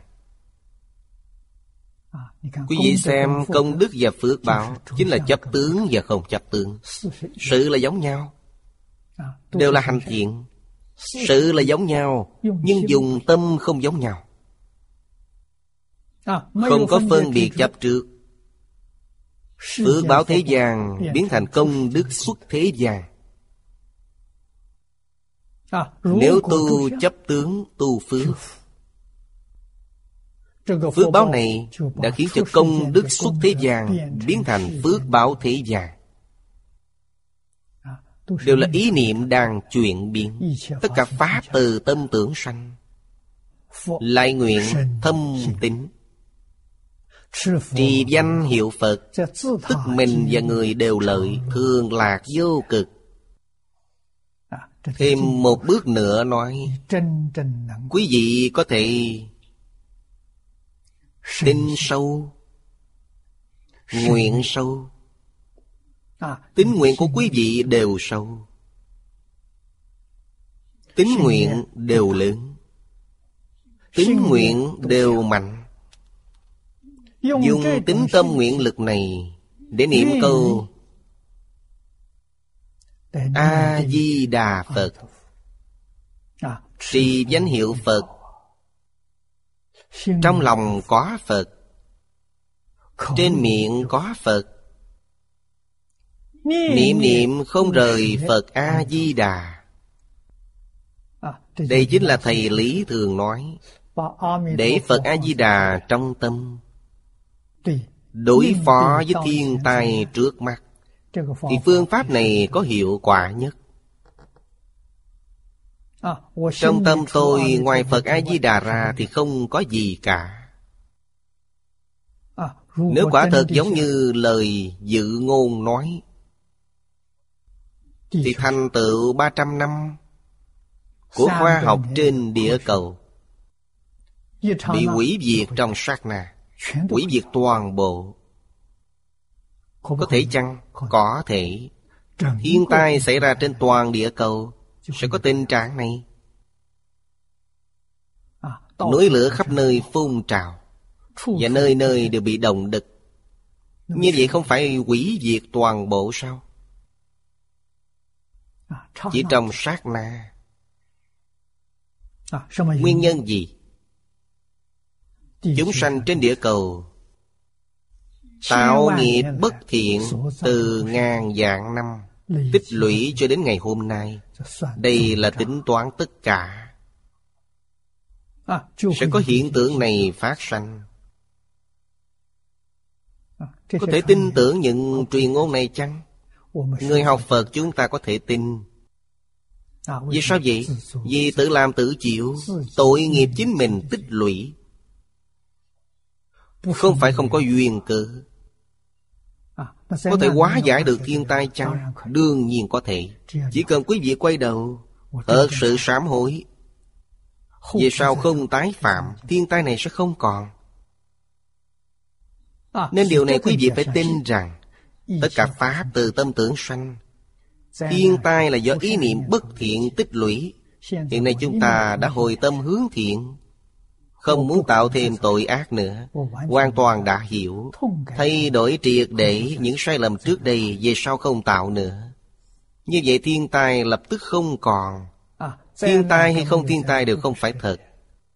Quý vị xem, công đức và phước báo chính là chấp tướng và không chấp tướng. Sự là giống nhau, đều là hành thiện. Sự là giống nhau, nhưng dùng tâm không giống nhau. Không có phân biệt chấp trước. Phước báo thế gian biến thành công đức xuất thế gian. Nếu tu chấp tướng, tu phước, phước báo này đã khiến cho công đức xuất thế gian biến thành phước báo thế gian. Đều là ý niệm đang chuyển biến. Tất cả pháp từ tâm tưởng sanh. Lại nguyện thâm tín, trì danh hiệu Phật, tức mình và người đều lợi, thường lạc vô cực. Thêm một bước nữa nói, quý vị có thể tin sâu, nguyện sâu. Tín nguyện của quý vị đều sâu, tín nguyện đều lớn, tín nguyện đều mạnh. Dùng tín tâm nguyện lực này để niệm câu A-di-đà Phật, trì danh hiệu Phật. Trong lòng có Phật, trên miệng có Phật. Niệm niệm không rời Phật A-di-đà. Đây chính là Thầy Lý thường nói, để Phật A-di-đà trong tâm, đối phó với thiên tai trước mắt, thì phương pháp này có hiệu quả nhất. Trong tâm tôi ngoài Phật A-di-đà ra thì không có gì cả. Nếu quả thật giống như lời dự ngôn nói, thì thành tựu ba trăm năm của khoa học trên địa cầu bị hủy diệt trong sát na, hủy diệt toàn bộ. Có thể chăng? Có thể. Thiên tai xảy ra trên toàn địa cầu sẽ có tình trạng này. Núi lửa khắp nơi phun trào, và nơi nơi đều bị động đất. Như vậy không phải hủy diệt toàn bộ sao? Chỉ trong sát na. Nguyên nhân gì? Chúng sanh trên địa cầu tạo nghiệp bất thiện từ ngàn vạn năm, tích lũy cho đến ngày hôm nay. Đây là tính toán tất cả. Sẽ có hiện tượng này phát sanh. Có thể tin tưởng những truyền ngôn này chăng? Người học Phật chúng ta có thể tin. Vì sao vậy? Vì tự làm tự chịu, tội nghiệp chính mình tích lũy. Không phải không có duyên cớ. Có thể hóa giải được thiên tai chăng? Đương nhiên có thể. Chỉ cần quý vị quay đầu, thật sự sám hối, về sau không tái phạm, thiên tai này sẽ không còn. Nên điều này quý vị phải tin rằng tất cả pháp từ tâm tưởng sanh. Thiên tai là do ý niệm bất thiện tích lũy. Hiện nay chúng ta đã hồi tâm hướng thiện, không muốn tạo thêm tội ác nữa. Hoàn toàn đã hiểu, thay đổi triệt để những sai lầm trước đây, về sau không tạo nữa. Như vậy thiên tai lập tức không còn. Thiên tai hay không thiên tai đều không phải thật,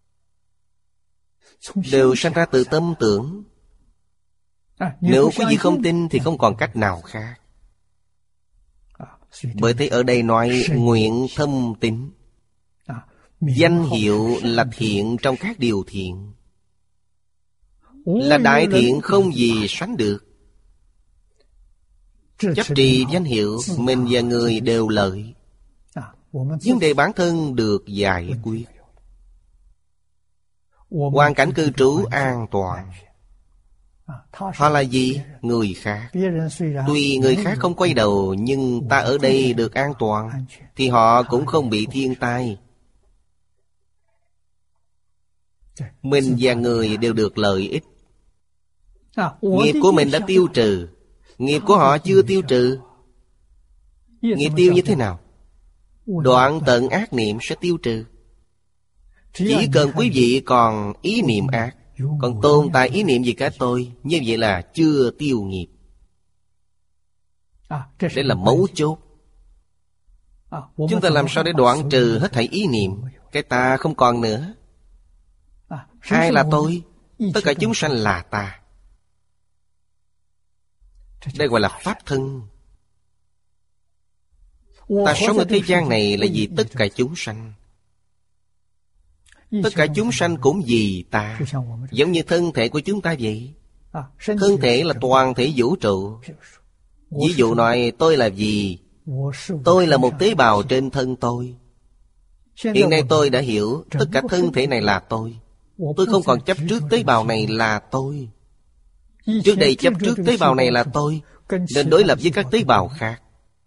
đều sanh ra từ tâm tưởng. Nếu quý vị không tin thì không còn cách nào khác. Bởi thế ở đây nói nguyện thâm tín. Danh hiệu là thiện trong các điều thiện, là đại thiện không gì sánh được. Chấp trì danh hiệu, mình và người đều lợi. Vấn đề bản thân được giải quyết. Hoàn cảnh cư trú an toàn. Họ là gì? Người khác. Tuy người khác không quay đầu, nhưng ta ở đây được an toàn, thì họ cũng không bị thiên tai. Mình và người đều được lợi ích. Nghiệp của mình đã tiêu trừ, nghiệp của họ chưa tiêu trừ. Nghiệp tiêu như thế nào? Đoạn tận ác niệm sẽ tiêu trừ. Chỉ cần quý vị còn ý niệm ác, còn tồn tại ý niệm gì cả tôi, như vậy là chưa tiêu nghiệp. Đây là mấu chốt. Chúng ta làm sao để đoạn trừ hết thảy ý niệm? Cái ta không còn nữa. Ai là tôi? Tất cả chúng sanh là ta. Đây gọi là pháp thân. Ta sống ở thế gian này là vì tất cả chúng sanh. Tất cả chúng sanh cũng vì ta. Giống như thân thể của chúng ta vậy. Thân thể là toàn thể vũ trụ. Ví dụ nói tôi là gì? Tôi là một tế bào trên thân tôi. Hiện nay tôi đã hiểu tất cả thân thể này là tôi. Tôi không còn chấp trước tế bào này là tôi. Trước đây chấp trước tế bào này là tôi, nên đối lập với các tế bào khác.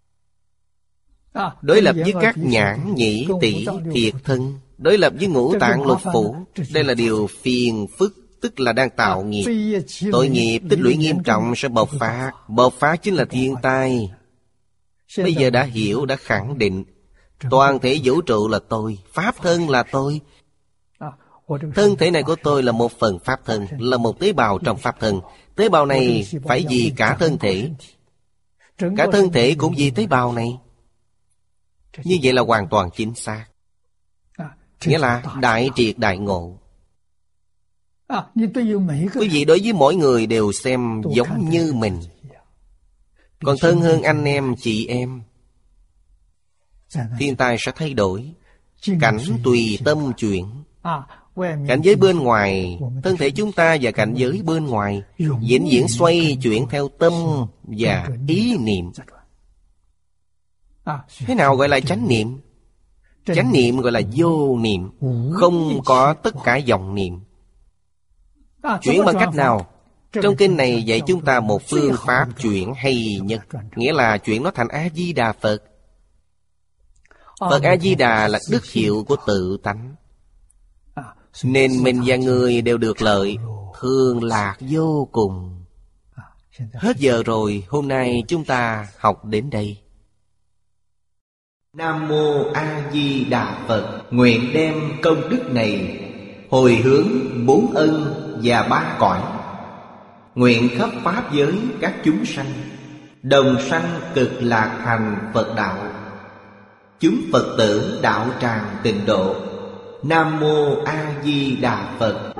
Đối lập với các nhãn, nhĩ, tỷ, thiệt thân. Đối lập với ngũ tạng lục phủ. Đây là điều phiền phức, tức là đang tạo nghiệp. Tội nghiệp tích lũy nghiêm trọng sẽ bộc phát. Bộc phát chính là thiên tai. Bây giờ đã hiểu, đã khẳng định toàn thể vũ trụ là tôi, pháp thân là tôi. Thân thể này của tôi là một phần pháp thân, là một tế bào trong pháp thân. Tế bào này phải vì cả thân thể. Cả thân thể cũng vì tế bào này. Như vậy là hoàn toàn chính xác. Nghĩa là đại triệt đại ngộ. Quý vị đối với mỗi người đều xem giống như mình, còn thân hơn anh em, chị em. Thiên tai sẽ thay đổi. Cảnh tùy tâm chuyển. Cảnh giới bên ngoài, thân thể chúng ta và cảnh giới bên ngoài vĩnh viễn xoay chuyển theo tâm và ý niệm. Thế nào gọi là chánh niệm? Chánh niệm gọi là vô niệm, không có tất cả vọng niệm. Chuyển bằng cách nào? Trong kinh này dạy chúng ta một phương pháp chuyển hay nhất. Nghĩa là chuyển nó thành A-di-đà Phật. Phật A-di-đà là đức hiệu của tự tánh. Nên mình và người đều được lợi, thường lạc vô cùng. Hết giờ rồi, hôm nay chúng ta học đến đây. Nam Mô A Di Đà Phật. Nguyện đem công đức này hồi hướng bốn ân và ba cõi. Nguyện khắp pháp giới các chúng sanh đồng sanh cực lạc thành Phật đạo. Chúng Phật tử đạo tràng tịnh độ. Nam Mô A Di Đà Phật.